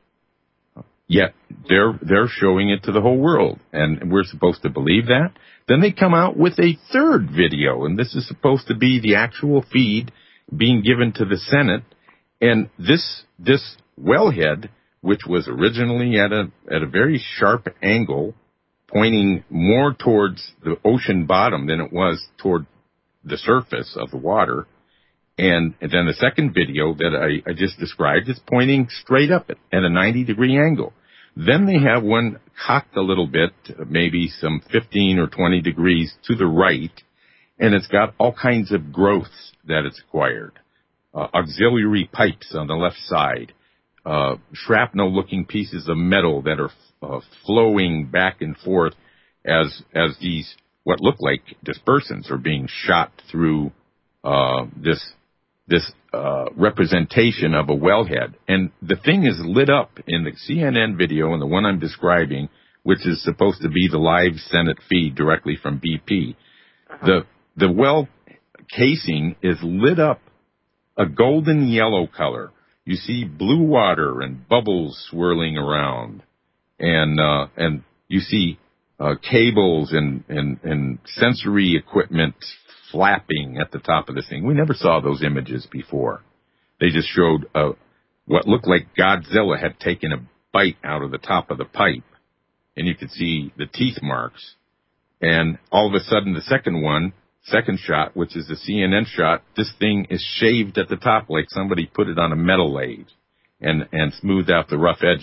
Yet they're they're showing it to the whole world, and we're supposed to believe that. Then they come out with a third video, and this is supposed to be the actual feed being given to the Senate. And this this wellhead, which was originally at a at a very sharp angle, pointing more towards the ocean bottom than it was toward the surface of the water. And, and then the second video that I, I just described is pointing straight up at, at a ninety degree angle. Then they have one cocked a little bit, maybe some fifteen or twenty degrees to the right, and it's got all kinds of growths that it's acquired. Uh, auxiliary pipes on the left side, uh, shrapnel-looking pieces of metal that are uh, flowing back and forth as as these, what look like dispersants, are being shot through uh, this this uh, representation of a wellhead. And the thing is lit up in the C N N video and the one I'm describing, which is supposed to be the live Senate feed directly from B P. Uh-huh. The the well casing is lit up a golden yellow color. You see blue water and bubbles swirling around, and uh, and you see uh, cables and, and and sensory equipment flapping at the top of this thing. We never saw those images before. They just showed uh, what looked like Godzilla had taken a bite out of the top of the pipe, and you could see the teeth marks. And all of a sudden, the second one, second shot, which is the C N N shot, this thing is shaved at the top like somebody put it on a metal lathe and, and smoothed out the rough edges.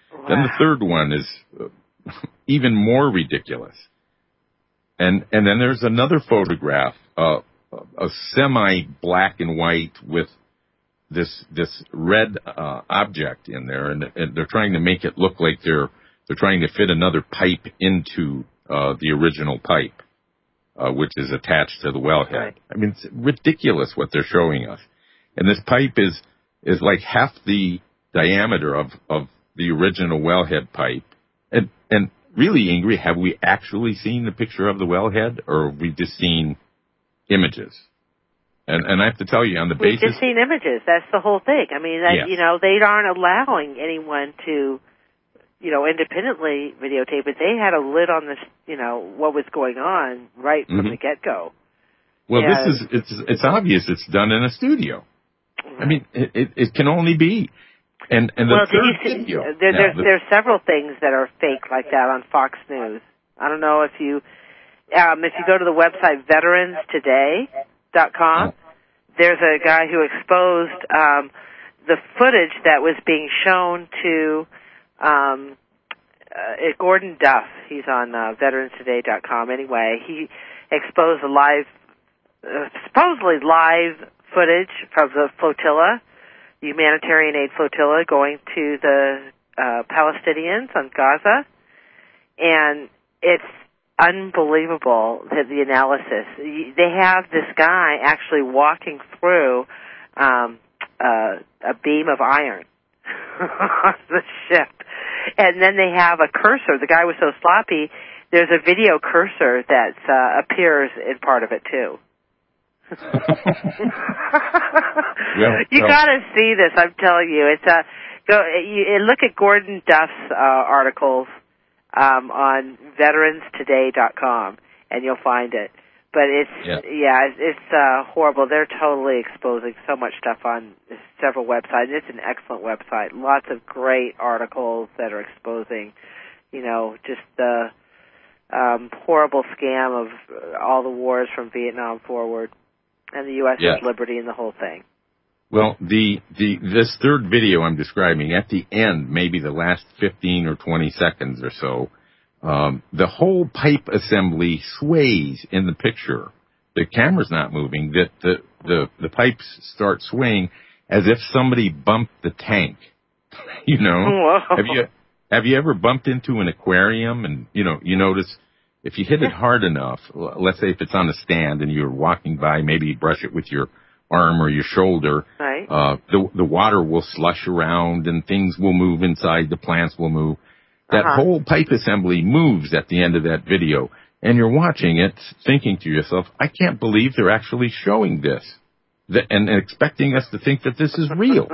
Wow. Then the third one is uh, even more ridiculous. And and then there's another photograph, uh, a semi-black and white with this this red uh, object in there, and, and they're trying to make it look like they're they're trying to fit another pipe into uh, the original pipe, uh, which is attached to the wellhead. Right. I mean, it's ridiculous what they're showing us. And this pipe is is like half the diameter of, of the original wellhead pipe. And and really, Ingrid, have we actually seen the picture of the wellhead, or have we just seen images? And and I have to tell you, on the We've basis... just seen images. That's the whole thing. I mean, that, yes. you know, they aren't allowing anyone to, you know, independently videotape it. They had a lid on this, you know, what was going on right from mm-hmm. the get-go. Well, and, this is, it's it's obvious it's done in a studio. I mean, it, it, it can only be. And and the well, third see, video... There, now, there's, the, there's several things that are fake like that on Fox News. I don't know if you, um, if you go to the website veterans today dot com, oh. there's a guy who exposed um, the footage that was being shown to um, uh, Gordon Duff. He's on uh, veterans today dot com. Anyway, he exposed a live, uh, supposedly live footage from the flotilla, the humanitarian aid flotilla going to the uh, Palestinians on Gaza, and it's unbelievable, the, the analysis. They have this guy actually walking through um, uh, a beam of iron on the ship, and then they have a cursor. The guy was so sloppy, there's a video cursor that uh, appears in part of it, too. yeah, you well. gotta see this. I'm telling you, it's a go. You, look at Gordon Duff's uh, articles um, on veterans today dot com, and you'll find it. But it's yeah, yeah it's, it's uh, horrible. They're totally exposing so much stuff on several websites. It's an excellent website. Lots of great articles that are exposing, you know, just the um, horrible scam of all the wars from Vietnam forward. And the U S yes. liberty and the whole thing. Well, the, the this third video I'm describing, at the end, maybe the last fifteen or twenty seconds or so, um, the whole pipe assembly sways in the picture. The camera's not moving. The, the, the, the pipes start swaying as if somebody bumped the tank. You know? Whoa. Have you have you ever bumped into an aquarium and, you know, you notice... If you hit it hard enough, let's say if it's on a stand and you're walking by, maybe you brush it with your arm or your shoulder, right. uh, the, the water will slush around and things will move inside, the plants will move. That uh-huh. whole pipe assembly moves at the end of that video, and you're watching it thinking to yourself, I can't believe they're actually showing this, that, and, and expecting us to think that this is real.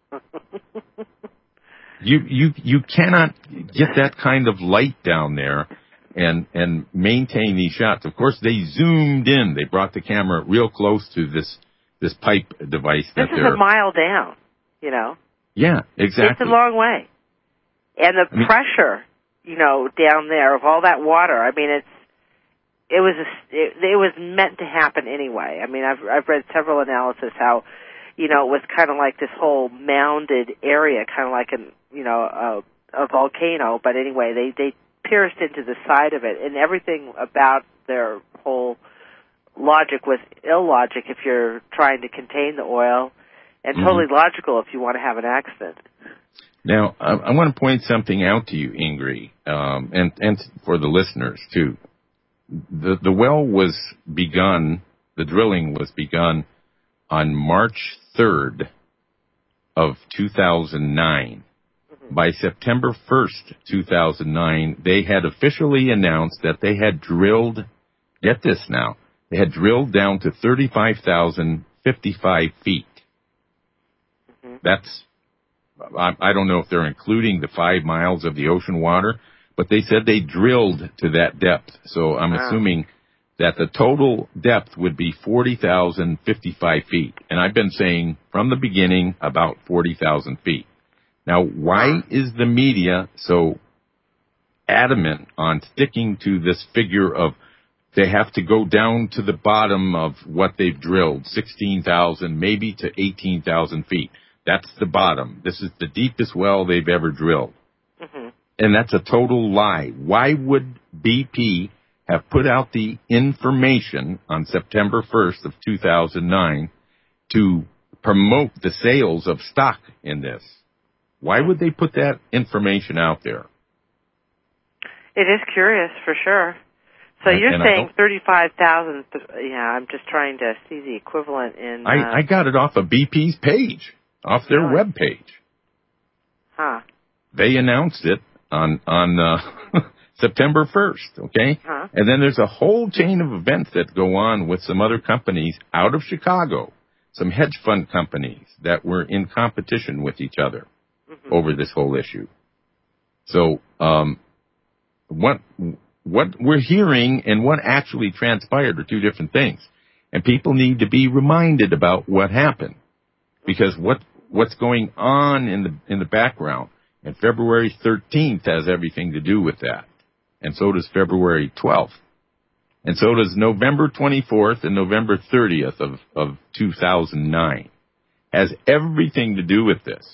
you, you, you cannot get that kind of light down there and and maintain these shots. Of course, they zoomed in. They brought the camera real close to this this pipe device. That this is they're... a mile down, you know. Yeah, exactly. It's a long way. And the I mean, pressure, you know, down there of all that water, I mean, it's it was a, it, it was meant to happen anyway. I mean, I've I've read several analysis how, you know, it was kind of like this whole mounded area, kind of like an, you know, a, a volcano. But anyway, they they pierced into the side of it, and everything about their whole logic was illogic if you're trying to contain the oil, and mm-hmm. totally logical if you want to have an accident. Now, I, I want to point something out to you, Ingrid, um, and, and for the listeners, too. The, the well was begun, the drilling was begun on March third of two thousand nine. By September first, two thousand nine, they had officially announced that they had drilled, get this now, they had drilled down to thirty-five thousand fifty-five feet. Mm-hmm. That's, I, I don't know if they're including the five miles of the ocean water, but they said they drilled to that depth. So I'm wow. assuming that the total depth would be forty thousand fifty-five feet. And I've been saying from the beginning about forty thousand feet. Now, why is the media so adamant on sticking to this figure of they have to go down to the bottom of what they've drilled, sixteen thousand, maybe to eighteen thousand feet? That's the bottom. This is the deepest well they've ever drilled. and that's a total lie. Why would B P have put out the information on September first of two thousand nine to promote the sales of stock in this? Why would they put that information out there? It is curious, for sure. So and, you're and saying thirty-five thousand, yeah, I'm just trying to see the equivalent in... Uh, I, I got it off of B P's page, off their really? web page. Huh. They announced it on, on uh, September first, okay? Huh. And then there's a whole chain of events that go on with some other companies out of Chicago, some hedge fund companies that were in competition with each other mm-hmm. over this whole issue. So, um, what... What we're hearing and what actually transpired are two different things. And people need to be reminded about what happened. Because what what's going on in the in the background, and February thirteenth has everything to do with that. And so does February twelfth. And so does November twenty-fourth and November thirtieth of, of two thousand nine. Has everything to do with this.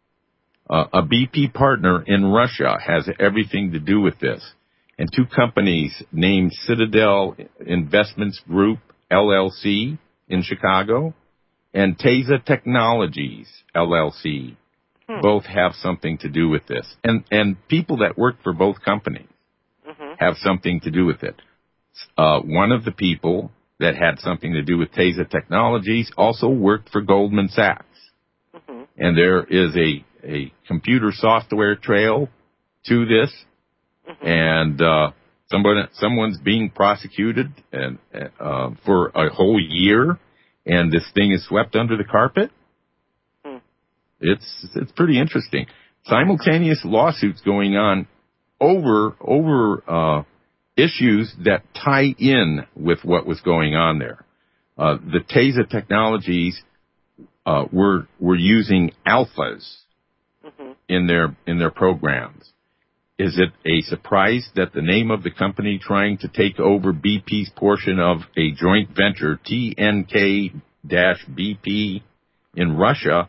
Uh, a B P partner in Russia has everything to do with this. And two companies named Citadel Investments Group, L L C, in Chicago, and Teza Technologies, L L C, hmm. both have something to do with this. And and people that work for both companies mm-hmm. have something to do with it. Uh, one of the people that had something to do with Teza Technologies also worked for Goldman Sachs. Mm-hmm. And there is a, a computer software trail to this. Mm-hmm. And uh, somebody, someone's being prosecuted and uh, for a whole year, and this thing is swept under the carpet. Mm. It's it's pretty interesting. Simultaneous lawsuits going on over over uh, issues that tie in with what was going on there. Uh, the Teza Technologies uh, were were using alphas mm-hmm. in their in their programs. Is it a surprise that the name of the company trying to take over B P's portion of a joint venture, T N K B P, in Russia,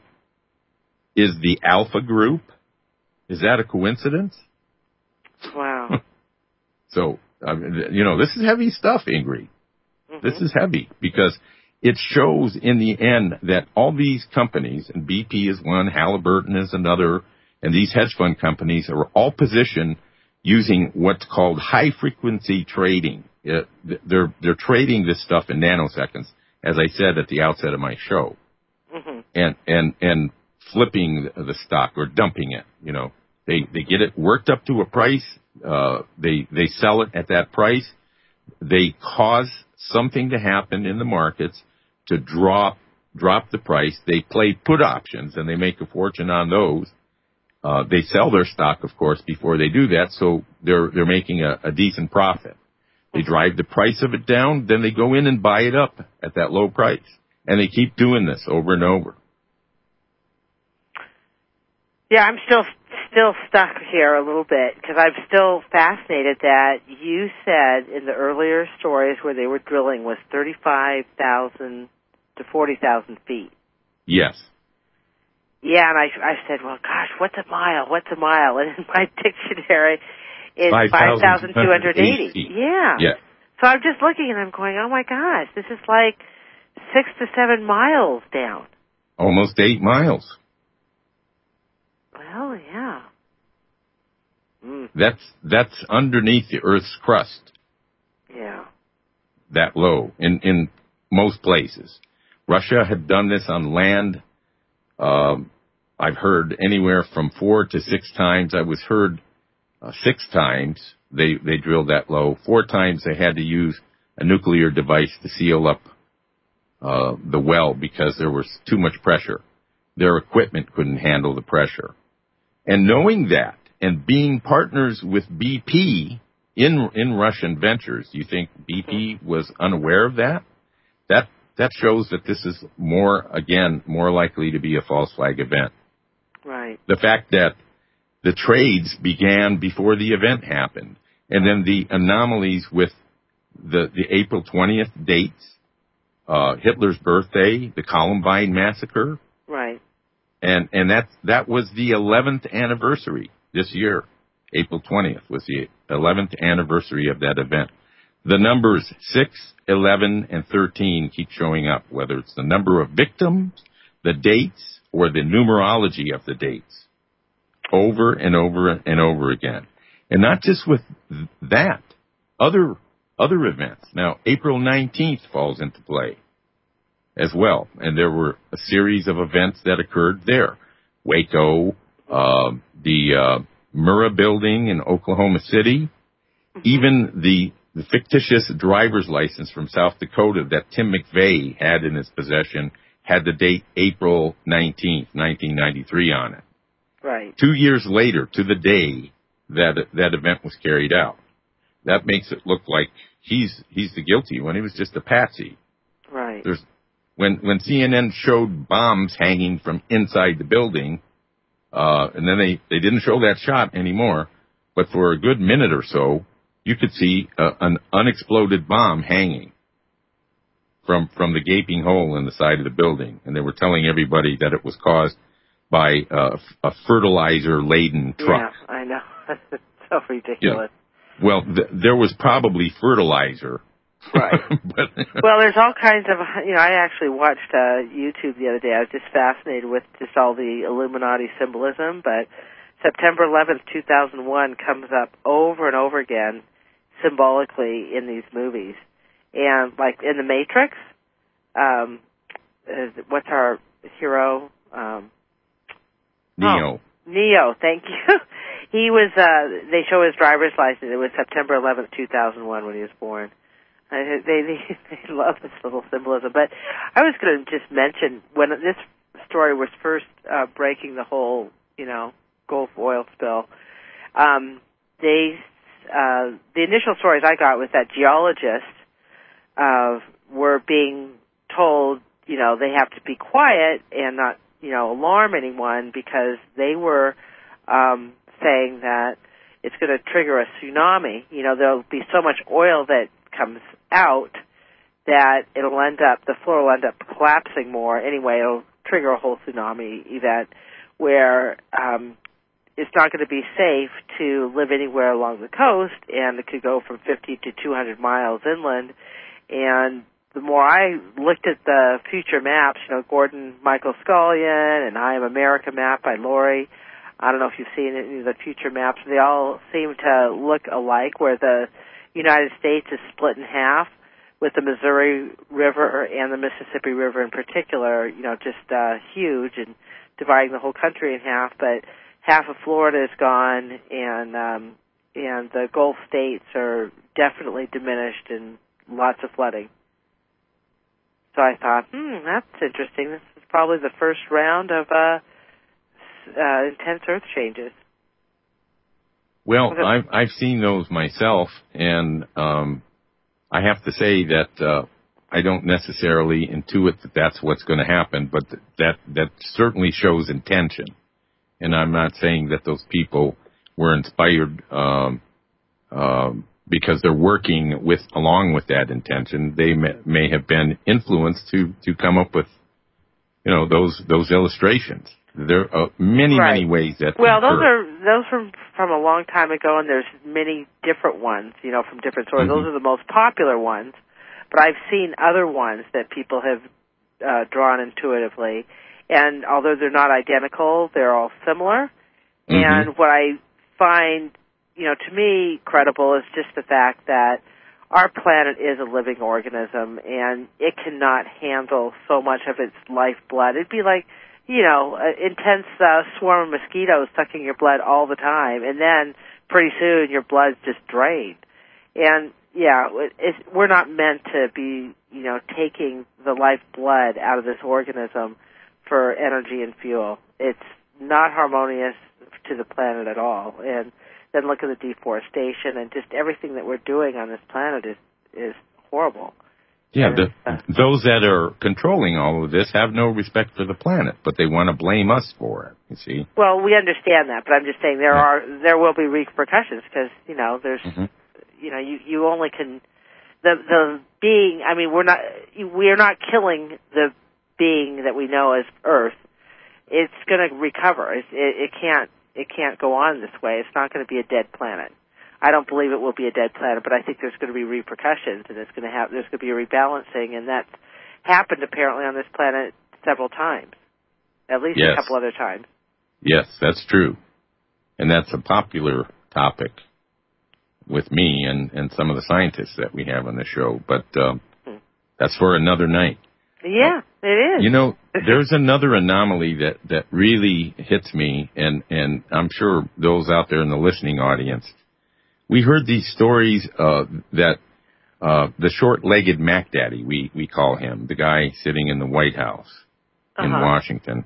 is the Alpha Group? Is that a coincidence? Wow. So, uh, you know, this is heavy stuff, Ingrid. Mm-hmm. This is heavy because it shows in the end that all these companies, and B P is one, Halliburton is another, and these hedge fund companies are all positioned using what's called high-frequency trading. It, they're they're trading this stuff in nanoseconds, as I said at the outset of my show, mm-hmm. and and and flipping the stock or dumping it. You know, they they get it worked up to a price. Uh, they they sell it at that price. They cause something to happen in the markets to drop drop the price. They play put options and they make a fortune on those. Uh, they sell their stock, of course, before they do that, so they're they're making a, a decent profit. They drive the price of it down, then they go in and buy it up at that low price, and they keep doing this over and over. Yeah, I'm still still stuck here a little bit because I'm still fascinated that you said in the earlier stories where they were drilling was thirty-five thousand to forty thousand feet. Yes. Yeah, and I, I said, well, gosh, what's a mile? What's a mile? And in my dictionary, it's five thousand two hundred eighty. Yeah. Yeah. So I'm just looking and I'm going, oh my gosh, this is like six to seven miles down. Almost eight miles. Well, yeah. Mm. That's that's underneath the Earth's crust. Yeah. That low in in most places. Russia had done this on land. Um, I've heard anywhere from four to six times. I was heard uh, six times they they drilled that low. Four times they had to use a nuclear device to seal up uh, the well because there was too much pressure. Their equipment couldn't handle the pressure. And knowing that and being partners with B P in in Russian ventures, do you think B P was unaware of that? That That shows that this is more, again, more likely to be a false flag event. Right. The fact that the trades began before the event happened, and then the anomalies with the, the April twentieth dates, uh, Hitler's birthday, the Columbine massacre. Right. And, and that, that was the eleventh anniversary this year. April twentieth was the eleventh anniversary of that event. The numbers six, eleven, and thirteen keep showing up, whether it's the number of victims, the dates, or the numerology of the dates, over and over and over again. And not just with that, other other events. Now, April nineteenth falls into play as well, and there were a series of events that occurred there. Waco, uh, the uh, Murrah building in Oklahoma City, even the, the fictitious driver's license from South Dakota that Tim McVeigh had in his possession had the date April nineteenth, nineteen ninety-three on it. Right. Two years later, to the day that that event was carried out. That makes it look like he's he's the guilty one. He was just a patsy. Right. There's when when C N N showed bombs hanging from inside the building, uh, and then they, they didn't show that shot anymore, but for a good minute or so, you could see uh, an unexploded bomb hanging from from the gaping hole in the side of the building, and they were telling everybody that it was caused by uh, a fertilizer-laden truck. Yeah, I know. It's so ridiculous. Yeah. Well, th- there was probably fertilizer. Right. but, well, there's all kinds of, you know, I actually watched uh, YouTube the other day. I was just fascinated with just all the Illuminati symbolism, but September eleventh, two thousand one comes up over and over again symbolically in these movies. And, like, in The Matrix, um, what's our hero? Um, Neo. Oh, Neo, thank you. He was, uh, they show his driver's license. It was September eleventh, two thousand one when he was born. I, they, they, they love this little symbolism. But I was going to just mention, when this story was first uh, breaking the whole, you know, Gulf oil spill, um, they, uh, the initial stories I got was that geologists uh, were being told, you know, they have to be quiet and not, you know, alarm anyone because they were um, saying that it's going to trigger a tsunami. You know, there'll be so much oil that comes out that it'll end up, the floor will end up collapsing more. Anyway, it'll trigger a whole tsunami event where um, it's not going to be safe to live anywhere along the coast, and it could go from fifty to two hundred miles inland. And the more I looked at the future maps, you know, Gordon Michael Scullion and I Am America map by Lori, I don't know if you've seen any of the future maps. They all seem to look alike, where the United States is split in half, with the Missouri River and the Mississippi River in particular, you know, just uh, huge and dividing the whole country in half. But half of Florida is gone, and um, and the Gulf states are definitely diminished and lots of flooding. So I thought, hmm, that's interesting. This is probably the first round of uh, uh, intense earth changes. Well, I've I've seen those myself, and um, I have to say that uh, I don't necessarily intuit that that's what's going to happen, but that that certainly shows intention. And I'm not saying that those people were inspired um, um, because they're working with along with that intention. They may, may have been influenced to to come up with, you know, those those illustrations. There are many, right. many ways that Well, those occur. are those from from a long time ago, and there's many different ones, you know, from different sources. Mm-hmm. Those are the most popular ones, but I've seen other ones that people have uh, drawn intuitively, and although they're not identical, they're all similar. Mm-hmm. And what I find, you know, to me credible is just the fact that our planet is a living organism, and it cannot handle so much of its lifeblood. It'd be like, you know, an intense uh, swarm of mosquitoes sucking your blood all the time, and then pretty soon your blood's just drained. And, yeah, it's, we're not meant to be, you know, taking the lifeblood out of this organism for energy and fuel. It's not harmonious to the planet at all. And then look at the deforestation, and just everything that we're doing on this planet is, is horrible. Yeah, the, those that are controlling all of this have no respect for the planet, but they want to blame us for it, you see. Well, we understand that, but I'm just saying there yeah. are there will be repercussions because, you know, there's, mm-hmm. you know, you, you only can, the the being, I mean, we're not, we're not killing the being that we know as Earth. It's going to recover. It, it, it can't, it can't go on this way. It's not going to be a dead planet. I don't believe it will be a dead planet, but I think there's going to be repercussions, and it's going to have there's going to be a rebalancing, and that's happened apparently on this planet several times, at least yes. a couple other times. Yes, that's true, and that's a popular topic with me and, and some of the scientists that we have on the show, but um, hmm. that's for another night. Yeah, it is. You know, there's another anomaly that, that really hits me, and, and I'm sure those out there in the listening audience. We heard these stories uh, that uh, the short-legged Mac Daddy, we, we call him, the guy sitting in the White House in uh-huh. Washington,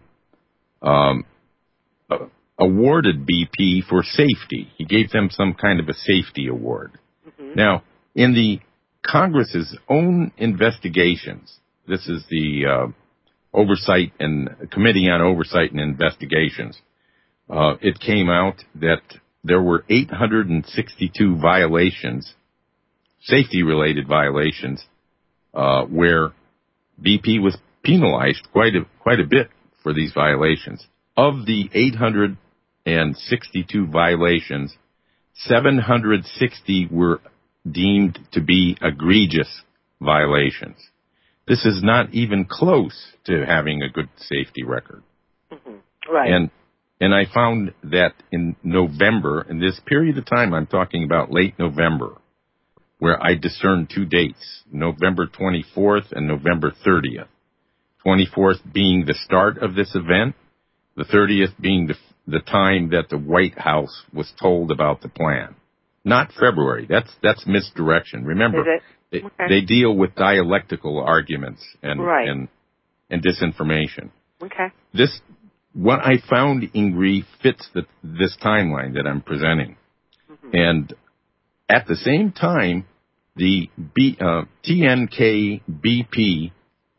um, uh, awarded B P for safety. He gave them some kind of a safety award. Mm-hmm. Now, in the Congress's own investigations, this is the uh, Oversight and Committee on Oversight and Investigations, uh, it came out that there were eight hundred sixty-two violations, safety-related violations, uh, where B P was penalized quite a, quite a bit for these violations. Of the eight hundred sixty-two violations, seven hundred sixty were deemed to be egregious violations. This is not even close to having a good safety record. Mm-hmm. Right. And And I found that in November, in this period of time, I'm talking about late November, where I discerned two dates, November twenty-fourth and November thirtieth. twenty-fourth being the start of this event, the thirtieth being the, the time that the White House was told about the plan. Not February. That's that's misdirection. Remember, they, okay. they deal with dialectical arguments and, right. and, and disinformation. Okay. This... What I found, Ingrid, fits the, this timeline that I'm presenting. Mm-hmm. And at the same time, the B, uh, T N K B P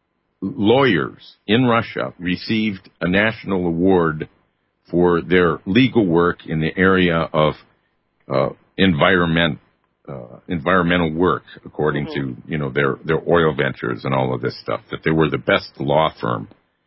lawyers in Russia received a national award for their legal work in the area of uh, environment, uh, environmental work, according mm-hmm. to you know their their oil ventures and all of this stuff. That they were the best law firm.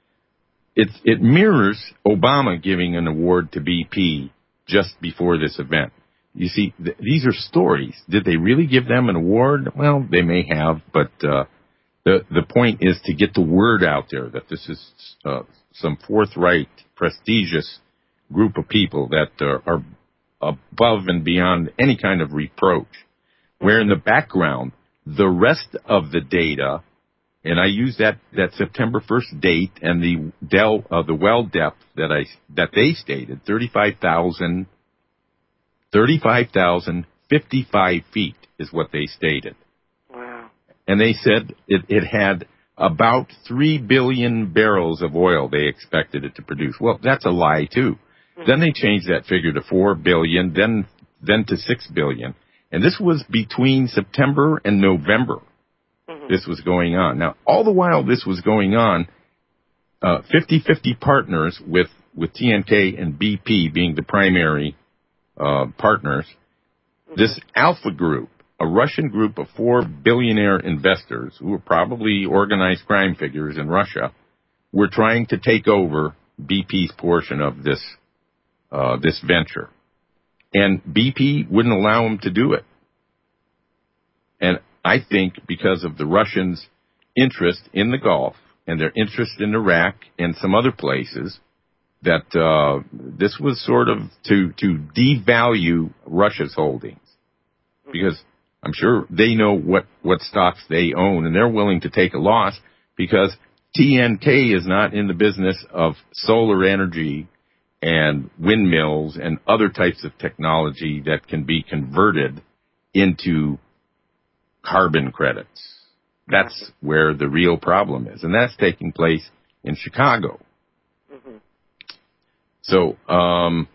It, it mirrors Obama giving an award to B P just before this event. You see, th- these are stories. Did they really give them an award? Well, they may have, but uh, the the point is to get the word out there that this is uh, some forthright, prestigious group of people that uh, are above and beyond any kind of reproach. Where in the background, the rest of the data. And I use that, that September first date and the del, uh, the well depth that I, that they stated, thirty-five thousand, thirty-five thousand fifty-five feet is what they stated. Wow. And they said it, it had about three billion barrels of oil they expected it to produce. Well, that's a lie too. Mm-hmm. Then they changed that figure to four billion, then, then to six billion. And this was between September and November. This was going on. Now, all the while this was going on, uh, fifty-fifty partners with, with T N K and B P being the primary uh, partners, mm-hmm. this Alpha Group, a Russian group of four billionaire investors who were probably organized crime figures in Russia, were trying to take over B P's portion of this uh, this venture. And B P wouldn't allow them to do it. And I think because of the Russians' interest in the Gulf and their interest in Iraq and some other places, that uh, this was sort of to, to devalue Russia's holdings. Because I'm sure they know what, what stocks they own, and they're willing to take a loss because T N K is not in the business of solar energy and windmills and other types of technology that can be converted into carbon credits. That's where the real problem is, and that's taking place in Chicago. Mm-hmm. So, um,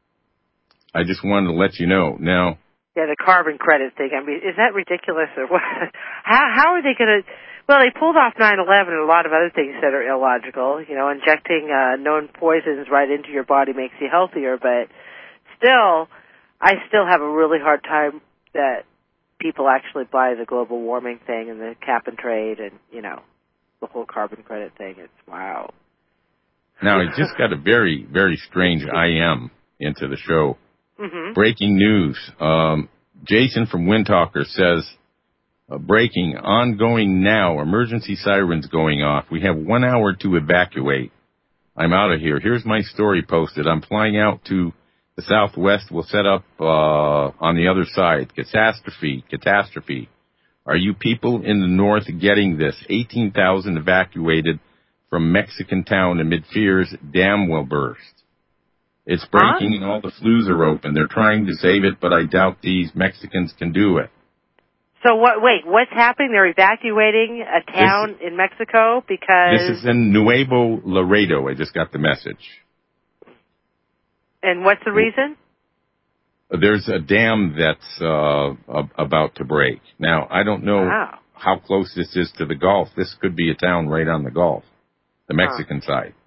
I just wanted to let you know. Now, yeah, the carbon credit thing. I mean, is that ridiculous or what? How how are they going to? Well, they pulled off nine eleven and a lot of other things that are illogical. You know, injecting uh, known poisons right into your body makes you healthier, but still, I still have a really hard time that people actually buy the global warming thing and the cap and trade and, you know, the whole carbon credit thing. It's wow. Now, I just got a very, very strange I M into the show. Mm-hmm. Breaking news. Um, Jason from Windtalker says, uh, breaking, ongoing now, emergency sirens going off. We have one hour to evacuate. I'm out of here. Here's my story posted. I'm flying out to the southwest. We'll set up uh, on the other side. Catastrophe, catastrophe. Are you people in the north getting this? eighteen thousand evacuated from Mexican town amid fears dam will burst. It's breaking huh? and all the flues are open. They're trying to save it, but I doubt these Mexicans can do it. So what? Wait, what's happening? They're evacuating a town this, in Mexico because... This is in Nuevo Laredo. I just got the message. And what's the reason? There's a dam that's uh, about to break. Now, I don't know wow. how close this is to the Gulf. This could be a town right on the Gulf, the Mexican huh. side.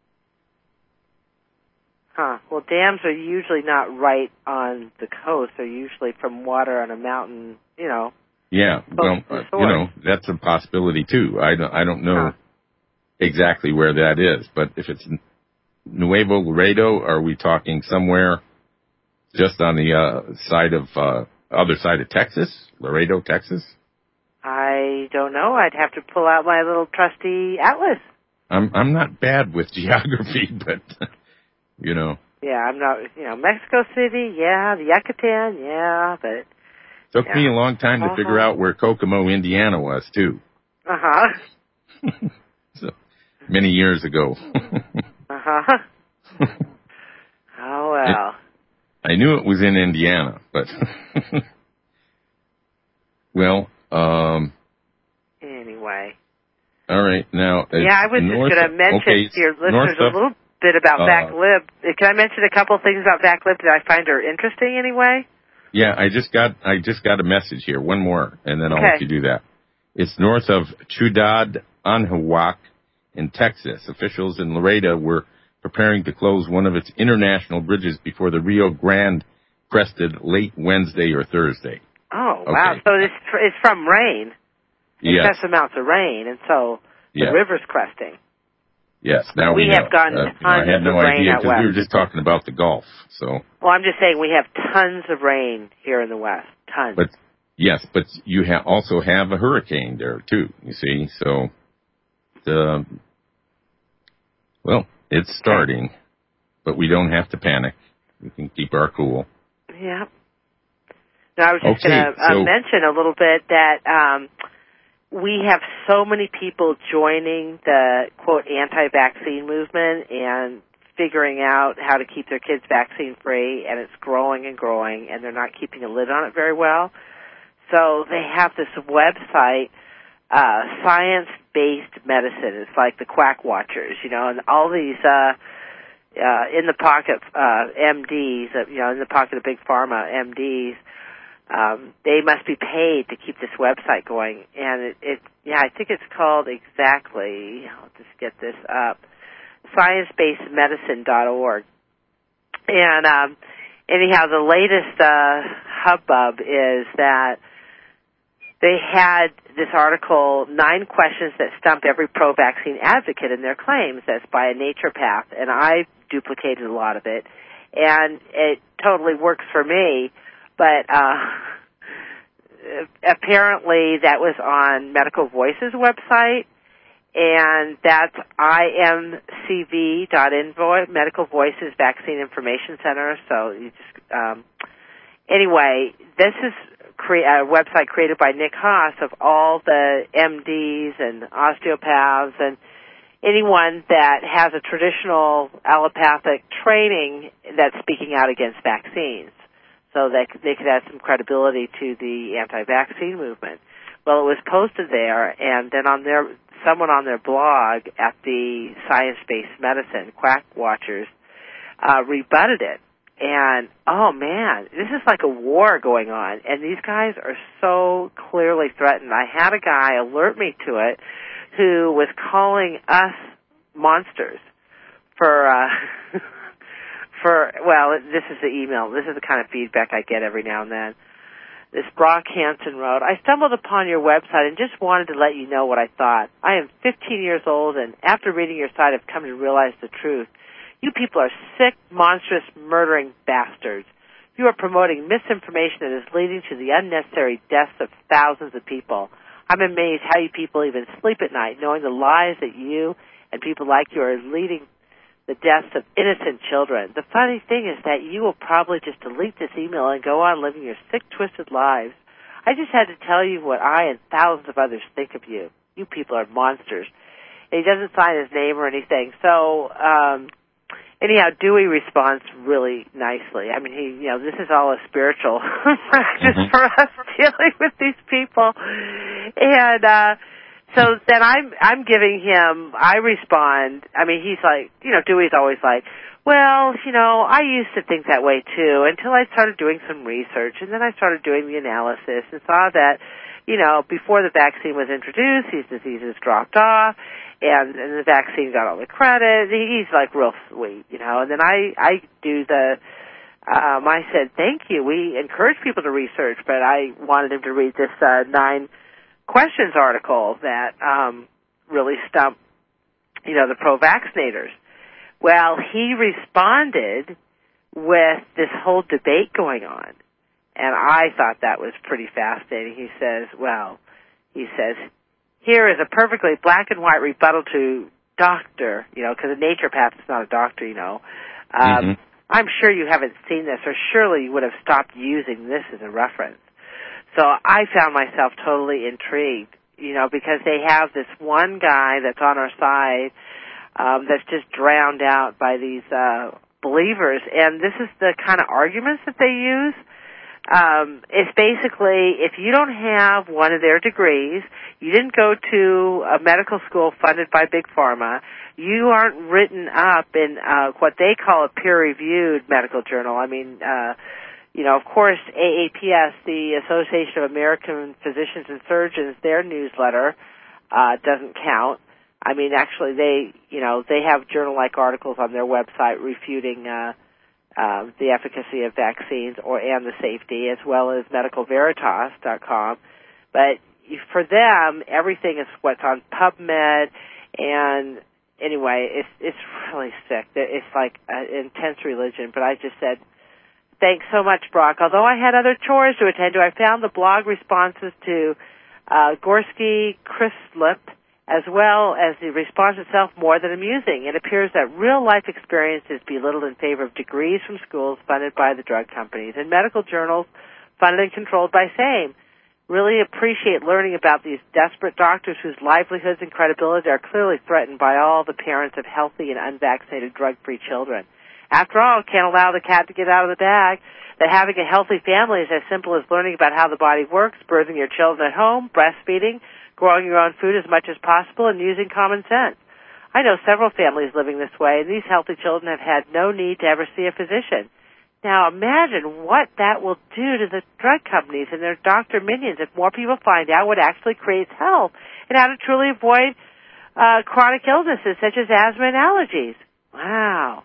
Huh. Well, dams are usually not right on the coast. They're usually from water on a mountain, you know. Yeah, well, uh, you know, that's a possibility, too. I don't, I don't know huh. exactly where that is. But if it's Nuevo Laredo, are we talking somewhere just on the uh, side of, uh, other side of Texas, Laredo, Texas? I don't know. I'd have to pull out my little trusty atlas. I'm I'm not bad with geography, but, you know. Yeah, I'm not, you know, Mexico City, yeah, the Yucatan, yeah, but. Took yeah. me a long time to uh-huh. figure out where Kokomo, Indiana was, too. Uh-huh. So, many years ago. uh-huh. Oh, well. I knew it was in Indiana, but well, um, anyway. All right, now. Yeah, I was just going to mention okay, to your listeners a little bit about uh, VacLib. Can I mention a couple things about VacLib that I find are interesting anyway? Yeah, I just got I just got a message here. One more, and then I'll okay. let you do that. It's north of Ciudad Anahuac in Texas. Officials in Laredo were preparing to close one of its international bridges before the Rio Grande crested late Wednesday or Thursday. Oh, wow. Okay. So it's, it's from rain. Yes. Excessive amounts of rain, and so the yes. river's cresting. Yes, now we, we know. have gotten uh, tons you know, I had no of rain idea out west. We were just talking about the Gulf, so. Well, I'm just saying we have tons of rain here in the west. Tons. But, yes, but you ha- also have a hurricane there, too, you see, so, the, well, it's starting, okay. but we don't have to panic. We can keep our cool. Yeah. Now, I was just okay, going to uh, so, mention a little bit that um, we have so many people joining the, quote, anti-vaccine movement and figuring out how to keep their kids vaccine-free, and it's growing and growing, and they're not keeping a lid on it very well. So they have this website, uh, science-based medicine. It's like the Quack Watchers, you know, and all these uh, uh, in-the-pocket uh, M Ds, uh, you know, in the pocket of Big Pharma M Ds, Um, they must be paid to keep this website going, and it, it, yeah, I think it's called exactly, I'll just get this up, science based medicine dot org. And, um, anyhow, the latest, uh, hubbub is that they had this article, Nine Questions That Stump Every Pro-Vaccine Advocate in Their Claims, that's by a naturopath, and I duplicated a lot of it, and it totally works for me. But uh, apparently that was on Medical Voices website, and that's I M C V dot info, Medical Voices Vaccine Information Center. So you just um, anyway, this is cre- a website created by Nick Haas of all the M Ds and osteopaths and anyone that has a traditional allopathic training that's speaking out against vaccines, so that they could add some credibility to the anti-vaccine movement. Well, it was posted there, and then on their someone on their blog at the Science-Based Medicine, Quack Watchers, uh, rebutted it. And, oh, man, this is like a war going on, and these guys are so clearly threatened. I had a guy alert me to it who was calling us monsters for... Uh, For, well, this is the email. This is the kind of feedback I get every now and then. This Brock Hansen wrote, I stumbled upon your website and just wanted to let you know what I thought. I am fifteen years old, and after reading your site, I've come to realize the truth. You people are sick, monstrous, murdering bastards. You are promoting misinformation that is leading to the unnecessary deaths of thousands of people. I'm amazed how you people even sleep at night, knowing the lies that you and people like you are leading the deaths of innocent children. The funny thing is that you will probably just delete this email and go on living your sick, twisted lives. I just had to tell you what I and thousands of others think of you. You people are monsters. And he doesn't sign his name or anything. So, um, anyhow, Dewey responds really nicely. I mean, he, you know, this is all a spiritual practice mm-hmm. for us dealing with these people. And, uh, so then I'm, I'm giving him, I respond, I mean, he's like, you know, Dewey's always like, well, you know, I used to think that way too until I started doing some research, and then I started doing the analysis and saw that, you know, before the vaccine was introduced, these diseases dropped off, and, and the vaccine got all the credit. He's like real sweet, you know, and then I, I do the, um, I said, thank you. We encourage people to research, but I wanted him to read this, uh, nine questions article that um, really stumped, you know, the pro-vaccinators. Well, he responded with this whole debate going on, and I thought that was pretty fascinating. He says, well, he says, here is a perfectly black and white rebuttal to doctor, you know, because a naturopath is not a doctor, you know. Um, mm-hmm. I'm sure you haven't seen this, or surely you would have stopped using this as a reference. So I found myself totally intrigued, you know, because they have this one guy that's on our side um, that's just drowned out by these uh, believers. And this is the kind of arguments that they use. Um, it's basically, if you don't have one of their degrees, you didn't go to a medical school funded by Big Pharma, you aren't written up in uh, what they call a peer-reviewed medical journal. I mean, uh, You know, of course, A A P S, the Association of American Physicians and Surgeons, their newsletter uh, doesn't count. I mean, actually, they, you know, they have journal-like articles on their website refuting uh, uh, the efficacy of vaccines or and the safety, as well as medical veritas dot com. But for them, everything is what's on PubMed, and anyway, it's it's really sick. It's like an intense religion. But I just said, thanks so much, Brock. Although I had other chores to attend to, I found the blog responses to uh, Gorski Chrislip, as well as the response itself, more than amusing. It appears that real-life experience is belittled in favor of degrees from schools funded by the drug companies and medical journals funded and controlled by SAME. Really appreciate learning about these desperate doctors whose livelihoods and credibility are clearly threatened by all the parents of healthy and unvaccinated drug-free children. After all, can't allow the cat to get out of the bag. That having a healthy family is as simple as learning about how the body works, birthing your children at home, breastfeeding, growing your own food as much as possible, and using common sense. I know several families living this way, and these healthy children have had no need to ever see a physician. Now imagine what that will do to the drug companies and their doctor minions if more people find out what actually creates health and how to truly avoid uh, chronic illnesses such as asthma and allergies. Wow.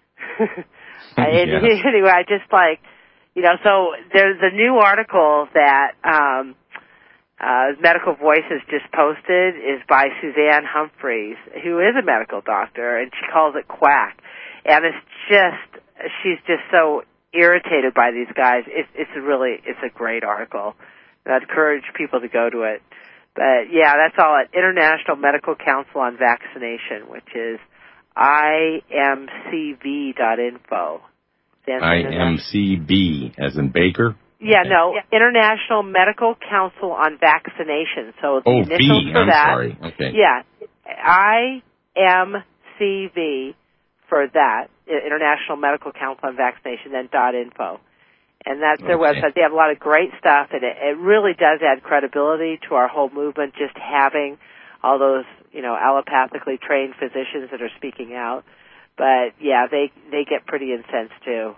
and yes. Anyway, I just like, you know, so there's a new article that um, uh, Medical Voices just posted is by Suzanne Humphreys, who is a medical doctor, and she calls it quack. And it's just, she's just so irritated by these guys. It's, it's a really, it's a great article. And I'd encourage people to go to it. But yeah, that's all at International Medical Council on Vaccination, which is I M C V dot info. I M C B as in Baker? Yeah, okay. no, yeah. International Medical Council on Vaccination. So the oh, initials B, for I'm that. sorry. Okay. Yeah, I M C V for that, International Medical Council on Vaccination, then dot info. And that's their okay. website. They have a lot of great stuff, and it, it really does add credibility to our whole movement, just having all those, you know, allopathically trained physicians that are speaking out. But, yeah, they, they get pretty incensed, too.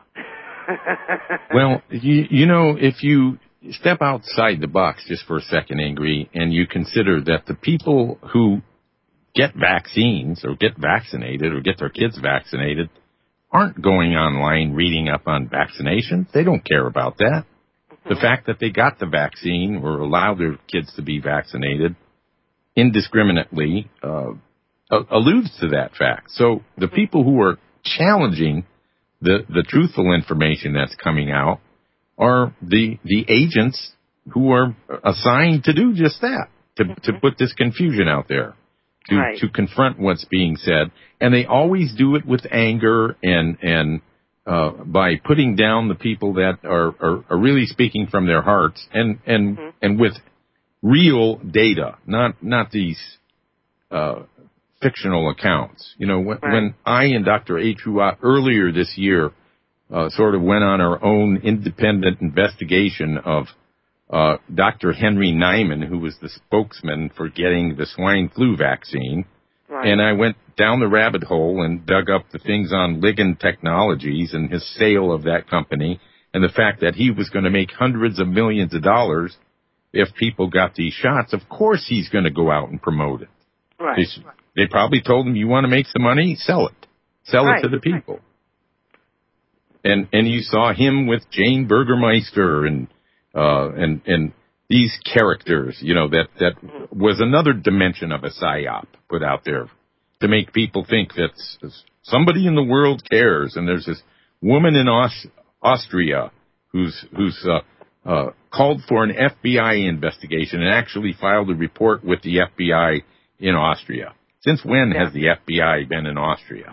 Well, you, you know, if you step outside the box just for a second, Ingrid, and you consider that the people who get vaccines or get vaccinated or get their kids vaccinated aren't going online reading up on vaccinations. They don't care about that. Mm-hmm. The fact that they got the vaccine or allow their kids to be vaccinated indiscriminately uh, alludes to that fact. So the people who are challenging the, the truthful information that's coming out are the the agents who are assigned to do just that, to, mm-hmm. to put this confusion out there, to, right. to confront what's being said. And they always do it with anger and, and uh, by putting down the people that are, are, are really speaking from their hearts and, and, mm-hmm. and with real data, not, not these uh, fictional accounts. You know, when, right. when I and Doctor Atrua earlier this year uh, sort of went on our own independent investigation of uh, Doctor Henry Nyman, who was the spokesman for getting the swine flu vaccine, right. and I went down the rabbit hole and dug up the things on Ligand Technologies and his sale of that company and the fact that he was going to make hundreds of millions of dollars if people got these shots. Of course he's going to go out and promote it. Right. They, they probably told him, you want to make some money? Sell it. Sell right. it to the people. Right. And and you saw him with Jane Burgermeister and uh and and these characters, you know, that, that mm-hmm. was another dimension of a psyop put out there to make people think that somebody in the world cares. And there's this woman in Aus- Austria who's who's uh, uh, called for an F B I investigation and actually filed a report with the F B I in Austria. Since when yeah. has the F B I been in Austria?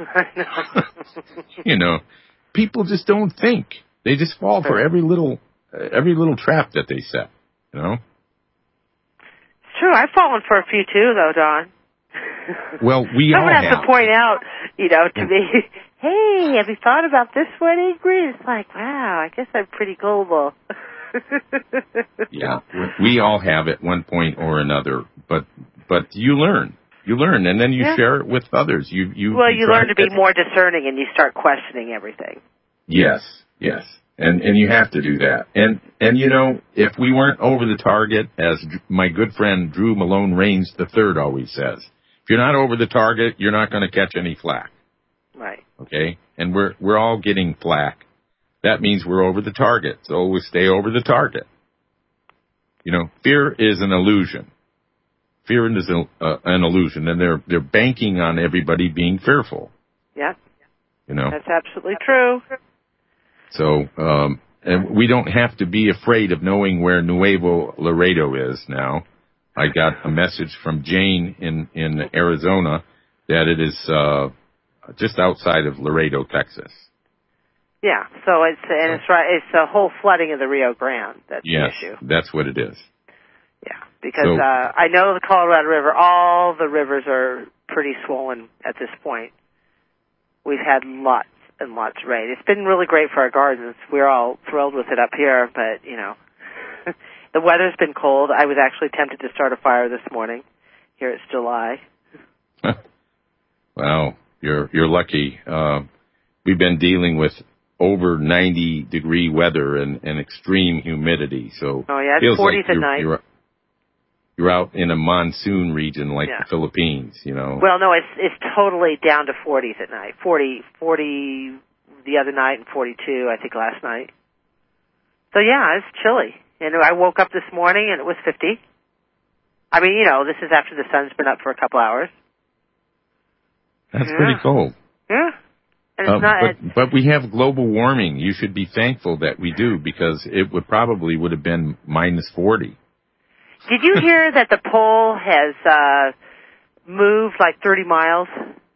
You know, people just don't think. They just fall for every little uh, every little trap that they set. You know. It's true. I've fallen for a few too, though, Don. Well, we Someone all has have to point out, you know, to me, hey, have you thought about this one, Ingrid? It's like, wow, I guess I'm pretty gullible. Yeah, we all have at one point or another, but but you learn. You learn, and then you yeah. share it with others. You you Well, you, you learn to be more discerning, and you start questioning everything. Yes, yes. And and you have to do that. And, and you know, if we weren't over the target, as my good friend Drew Malone Rains the third always says, if you're not over the target, you're not going to catch any flack. Right. Okay? And we're we're all getting flack. That means we're over the target. So always stay over the target. You know, fear is an illusion. Fear is an, uh, an illusion, and they're they're banking on everybody being fearful. Yeah. You know? That's absolutely true. So, um, and we don't have to be afraid of knowing where Nuevo Laredo is now. I got a message from Jane in, in Arizona that it is, uh, just outside of Laredo, Texas. Yeah, so it's, and it's right, it's a whole flooding of the Rio Grande. That's yes, the issue. That's what it is. Yeah, because, so, uh, I know the Colorado River, all the rivers are pretty swollen at this point. We've had lots and lots of rain. It's been really great for our gardens. We're all thrilled with it up here, but, you know, the weather's been cold. I was actually tempted to start a fire this morning. Here it's July. Wow, you're you're lucky. Uh, we've been dealing with over ninety degree weather and, and extreme humidity. So oh yeah, it's it's forties like at night. You're, you're out in a monsoon region like yeah. the Philippines, you know. Well, no, it's it's totally down to forties at night. Forty, forty the other night, and forty-two I think last night. So yeah, it's chilly. And I woke up this morning and it was fifty. I mean, you know, this is after the sun's been up for a couple hours. That's yeah. pretty cold. Yeah. And it's uh, not, but, but we have global warming. You should be thankful that we do, because it would probably would have been minus forty. Did you hear that the pole has uh, moved like thirty miles?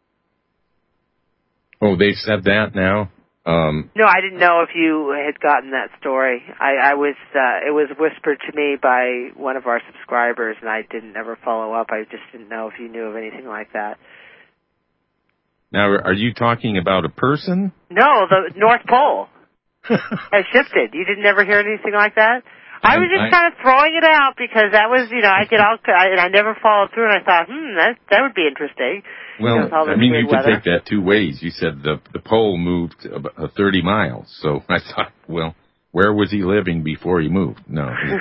Oh, they've said that now? Um, no, I didn't know if you had gotten that story. I, I was, uh, it was whispered to me by one of our subscribers, and I didn't ever follow up. I just didn't know if you knew of anything like that. Now, are you talking about a person? No, the North Pole has shifted. You didn't ever hear anything like that? I was just I, kind of throwing it out because that was, you know, I get all, I, and I never followed through, and I thought, hmm, that that would be interesting. Well, you know, I mean, you weather. could take that two ways. You said the the pole moved about thirty miles, so I thought, well, where was he living before he moved? No.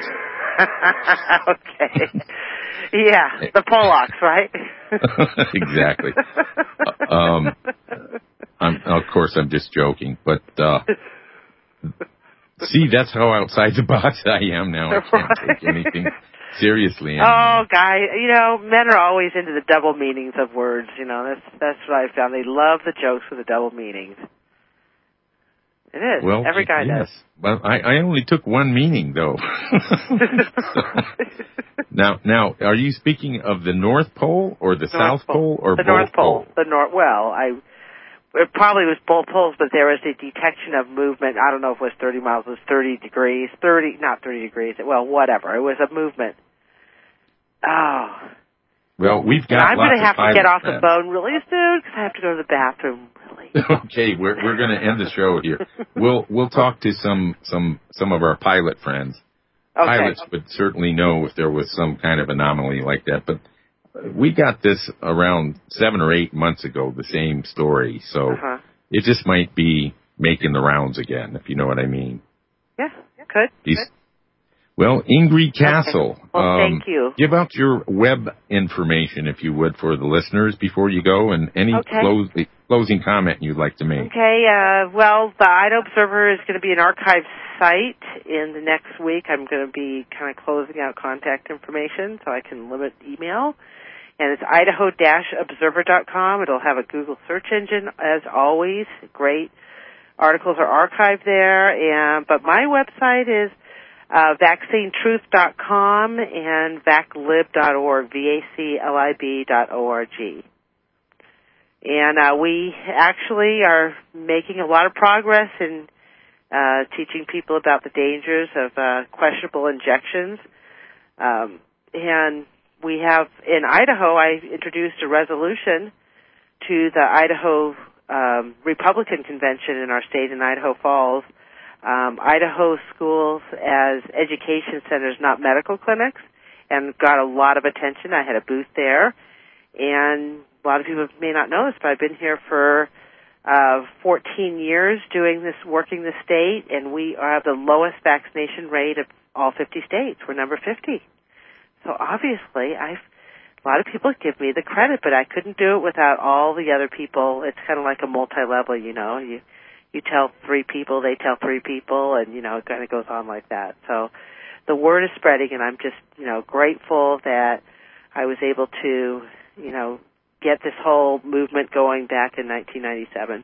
Okay. Yeah, the Polacks, right? Exactly. Uh, um, I'm, of course, I'm just joking, but uh, See, that's how outside the box I am now. I can't Right. take anything seriously anymore. Oh, guy, you know, men are always into the double meanings of words. You know, that's that's what I found. They love the jokes with the double meanings. It is. Well, every guy yes. does. Well, I, I only took one meaning though. So, now, now, are you speaking of the North Pole or the North South Pole, or the both North Pole? poles? The North. Well, I. It probably was both poles, but there was a detection of movement. I don't know if it was thirty miles. It was thirty degrees. Thirty, not thirty degrees. Well, whatever. It was a movement. Oh. Well, we've got. And I'm going to have to get off the phone really soon because I have to go to the bathroom. Really. Okay, we're we're going to end the show here. We'll we'll talk to some some some of our pilot friends. Okay. Pilots would certainly know if there was some kind of anomaly like that, but we got this around seven or eight months ago, the same story. So uh-huh. it just might be making the rounds again, if you know what I mean. Yeah, could. These, could. Well, Ingrid Castle. Okay. Well, um, thank you. Give out your web information, if you would, for the listeners before you go, and any okay. close, closing comment you'd like to make. Okay. Uh, well, the Idaho Observer is going to be an archive site in the next week. I'm going to be kind of closing out contact information so I can limit email. And it's idaho dash observer dot com. It'll have a Google search engine, as always. Great articles are archived there. And but my website is uh, vaccine truth dot com and vaclib dot org, V A C L I B dot O R G. And uh, we actually are making a lot of progress in uh, teaching people about the dangers of uh, questionable injections. Um, and we have, in Idaho, I introduced a resolution to the Idaho um, Republican Convention in our state in Idaho Falls. Um, Idaho schools as education centers, not medical clinics, and got a lot of attention. I had a booth there, and a lot of people may not know this, but I've been here for uh, fourteen years doing this, working the state, and we have the lowest vaccination rate of all fifty states. We're number fifty. So obviously, I've, a lot of people give me the credit, but I couldn't do it without all the other people. It's kind of like a multi-level, you know. You you tell three people, they tell three people, and, you know, it kind of goes on like that. So the word is spreading, and I'm just, you know, grateful that I was able to, you know, get this whole movement going back in nineteen ninety-seven.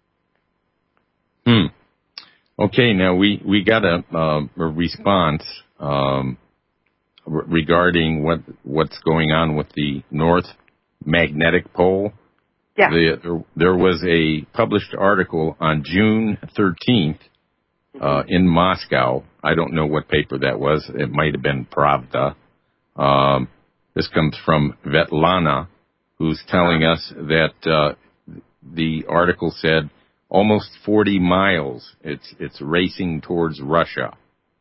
Hmm. Okay, now we, we got a, uh, a response um, re- regarding what what's going on with the North Magnetic Pole. Yeah. The, there, there was a published article on June thirteenth uh, mm-hmm. in Moscow. I don't know what paper that was. It might have been Pravda. Um, this comes from Svetlana, who's telling us that uh, the article said almost forty miles. It's it's racing towards Russia.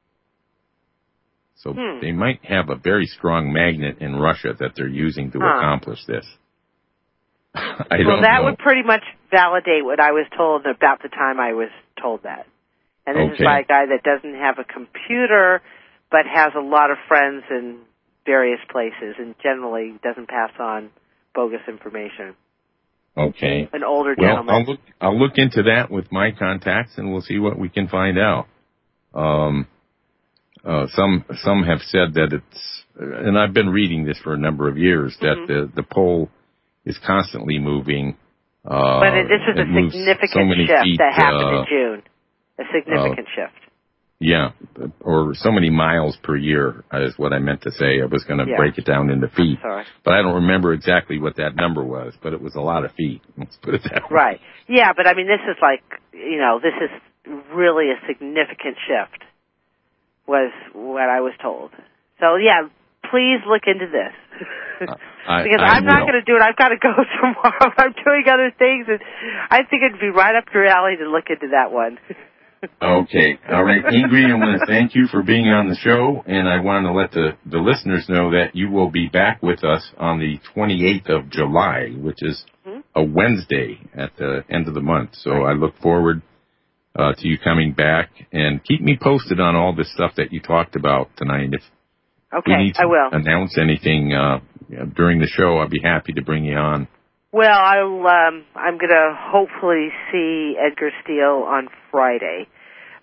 So hmm. they might have a very strong magnet in Russia that they're using to huh. accomplish this. I well, don't that know. would pretty much validate what I was told about the time I was told that. And this okay. is by a guy that doesn't have a computer, but has a lot of friends in various places, and generally doesn't pass on bogus information. Okay. An older well, gentleman. I'll look, I'll look into that with my contacts, and we'll see what we can find out. Um, uh, some some have said that it's, and I've been reading this for a number of years, that mm-hmm. the, the pole is constantly moving. Uh, but it, this was a significant so shift feet, that happened uh, in June. A significant uh, shift. Yeah, or so many miles per year is what I meant to say. I was going to yeah. break it down into feet. Sorry. But I don't remember exactly what that number was, but it was a lot of feet. Let's put it that way. Right. Yeah, but I mean, this is like, you know, this is really a significant shift, was what I was told. So, yeah, please look into this. Uh, I, because I I'm not going to do it. I've got to go tomorrow. I'm doing other things, and I think it'd be right up your alley to look into that one. Okay. All right. Ingrid, I want to thank you for being on the show, and I want to let the, the listeners know that you will be back with us on the twenty-eighth of July, which is mm-hmm. a Wednesday at the end of the month. So right. I look forward uh, to you coming back, and keep me posted on all this stuff that you talked about tonight. If okay, we need to I will. announce anything uh, during the show, I'll be happy to bring you on. Well, I'll, um, I'm going to hopefully see Edgar Steele on Friday.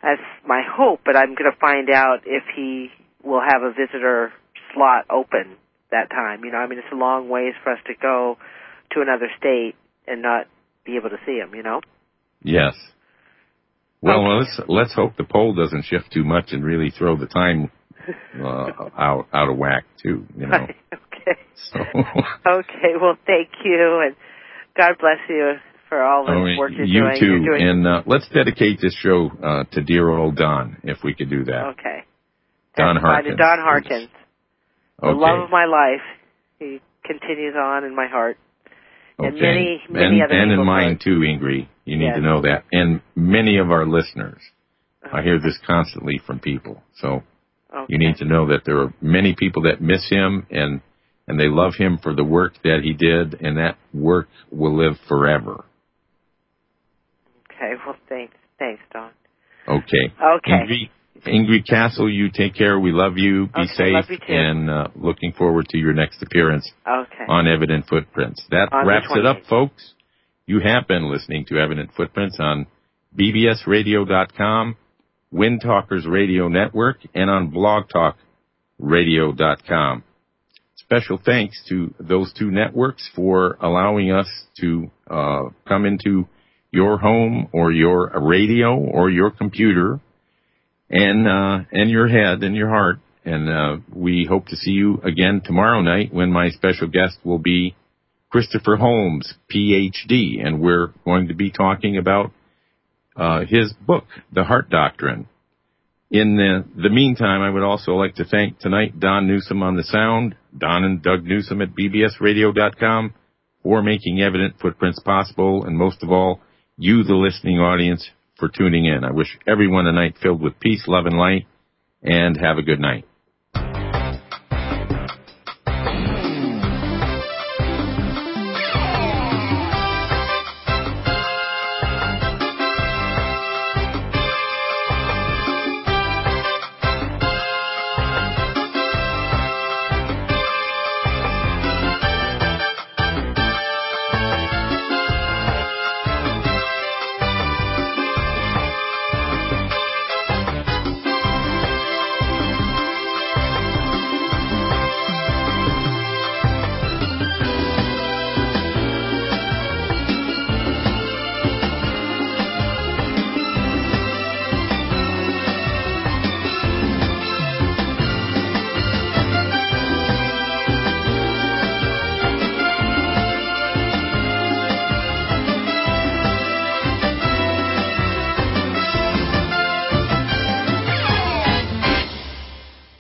That's my hope, but I'm going to find out if he will have a visitor slot open that time. You know, I mean, it's a long ways for us to go to another state and not be able to see him, you know? Yes. Well, okay. let's let's hope the poll doesn't shift too much and really throw the time uh, out out of whack too. You know. Right. Okay. So. Okay. Well, thank you, and God bless you for all the oh, work you're you doing. too. You're doing... And uh, let's dedicate this show uh, to dear old Don, if we could do that. Okay. Don That's Harkins. Don Harkins. The okay. love of my life. He continues on in my heart. Okay. And many, many and, other and in mine, heart. too, Ingrid. You need yes. to know that. And many of our listeners. Okay. I hear this constantly from people. So okay. you need to know that there are many people that miss him, and and they love him for the work that he did, and that work will live forever. Okay. Well, thanks. Thanks, Don. Okay. Okay. Ingrid, Ingrid Castle, you take care. We love you. Be okay, safe. Love you too. And uh, looking forward to your next appearance okay. on Evident Footprints. That on wraps it up, folks. You have been listening to Evident Footprints on B B S radio dot com, Wind Talkers Radio Network, and on blog talk radio dot com. Special thanks to those two networks for allowing us to uh, come into your home or your radio or your computer and uh, and your head and your heart. And uh, we hope to see you again tomorrow night when my special guest will be Christopher Holmes, P H D, and we're going to be talking about uh, his book, The Heart Doctrine. In the, the meantime, I would also like to thank tonight Don Newsom on the sound, Don and Doug Newsom at B B S radio dot com for making Evident Footprints possible, and most of all, you, the listening audience, for tuning in. I wish everyone a night filled with peace, love, and light, and have a good night.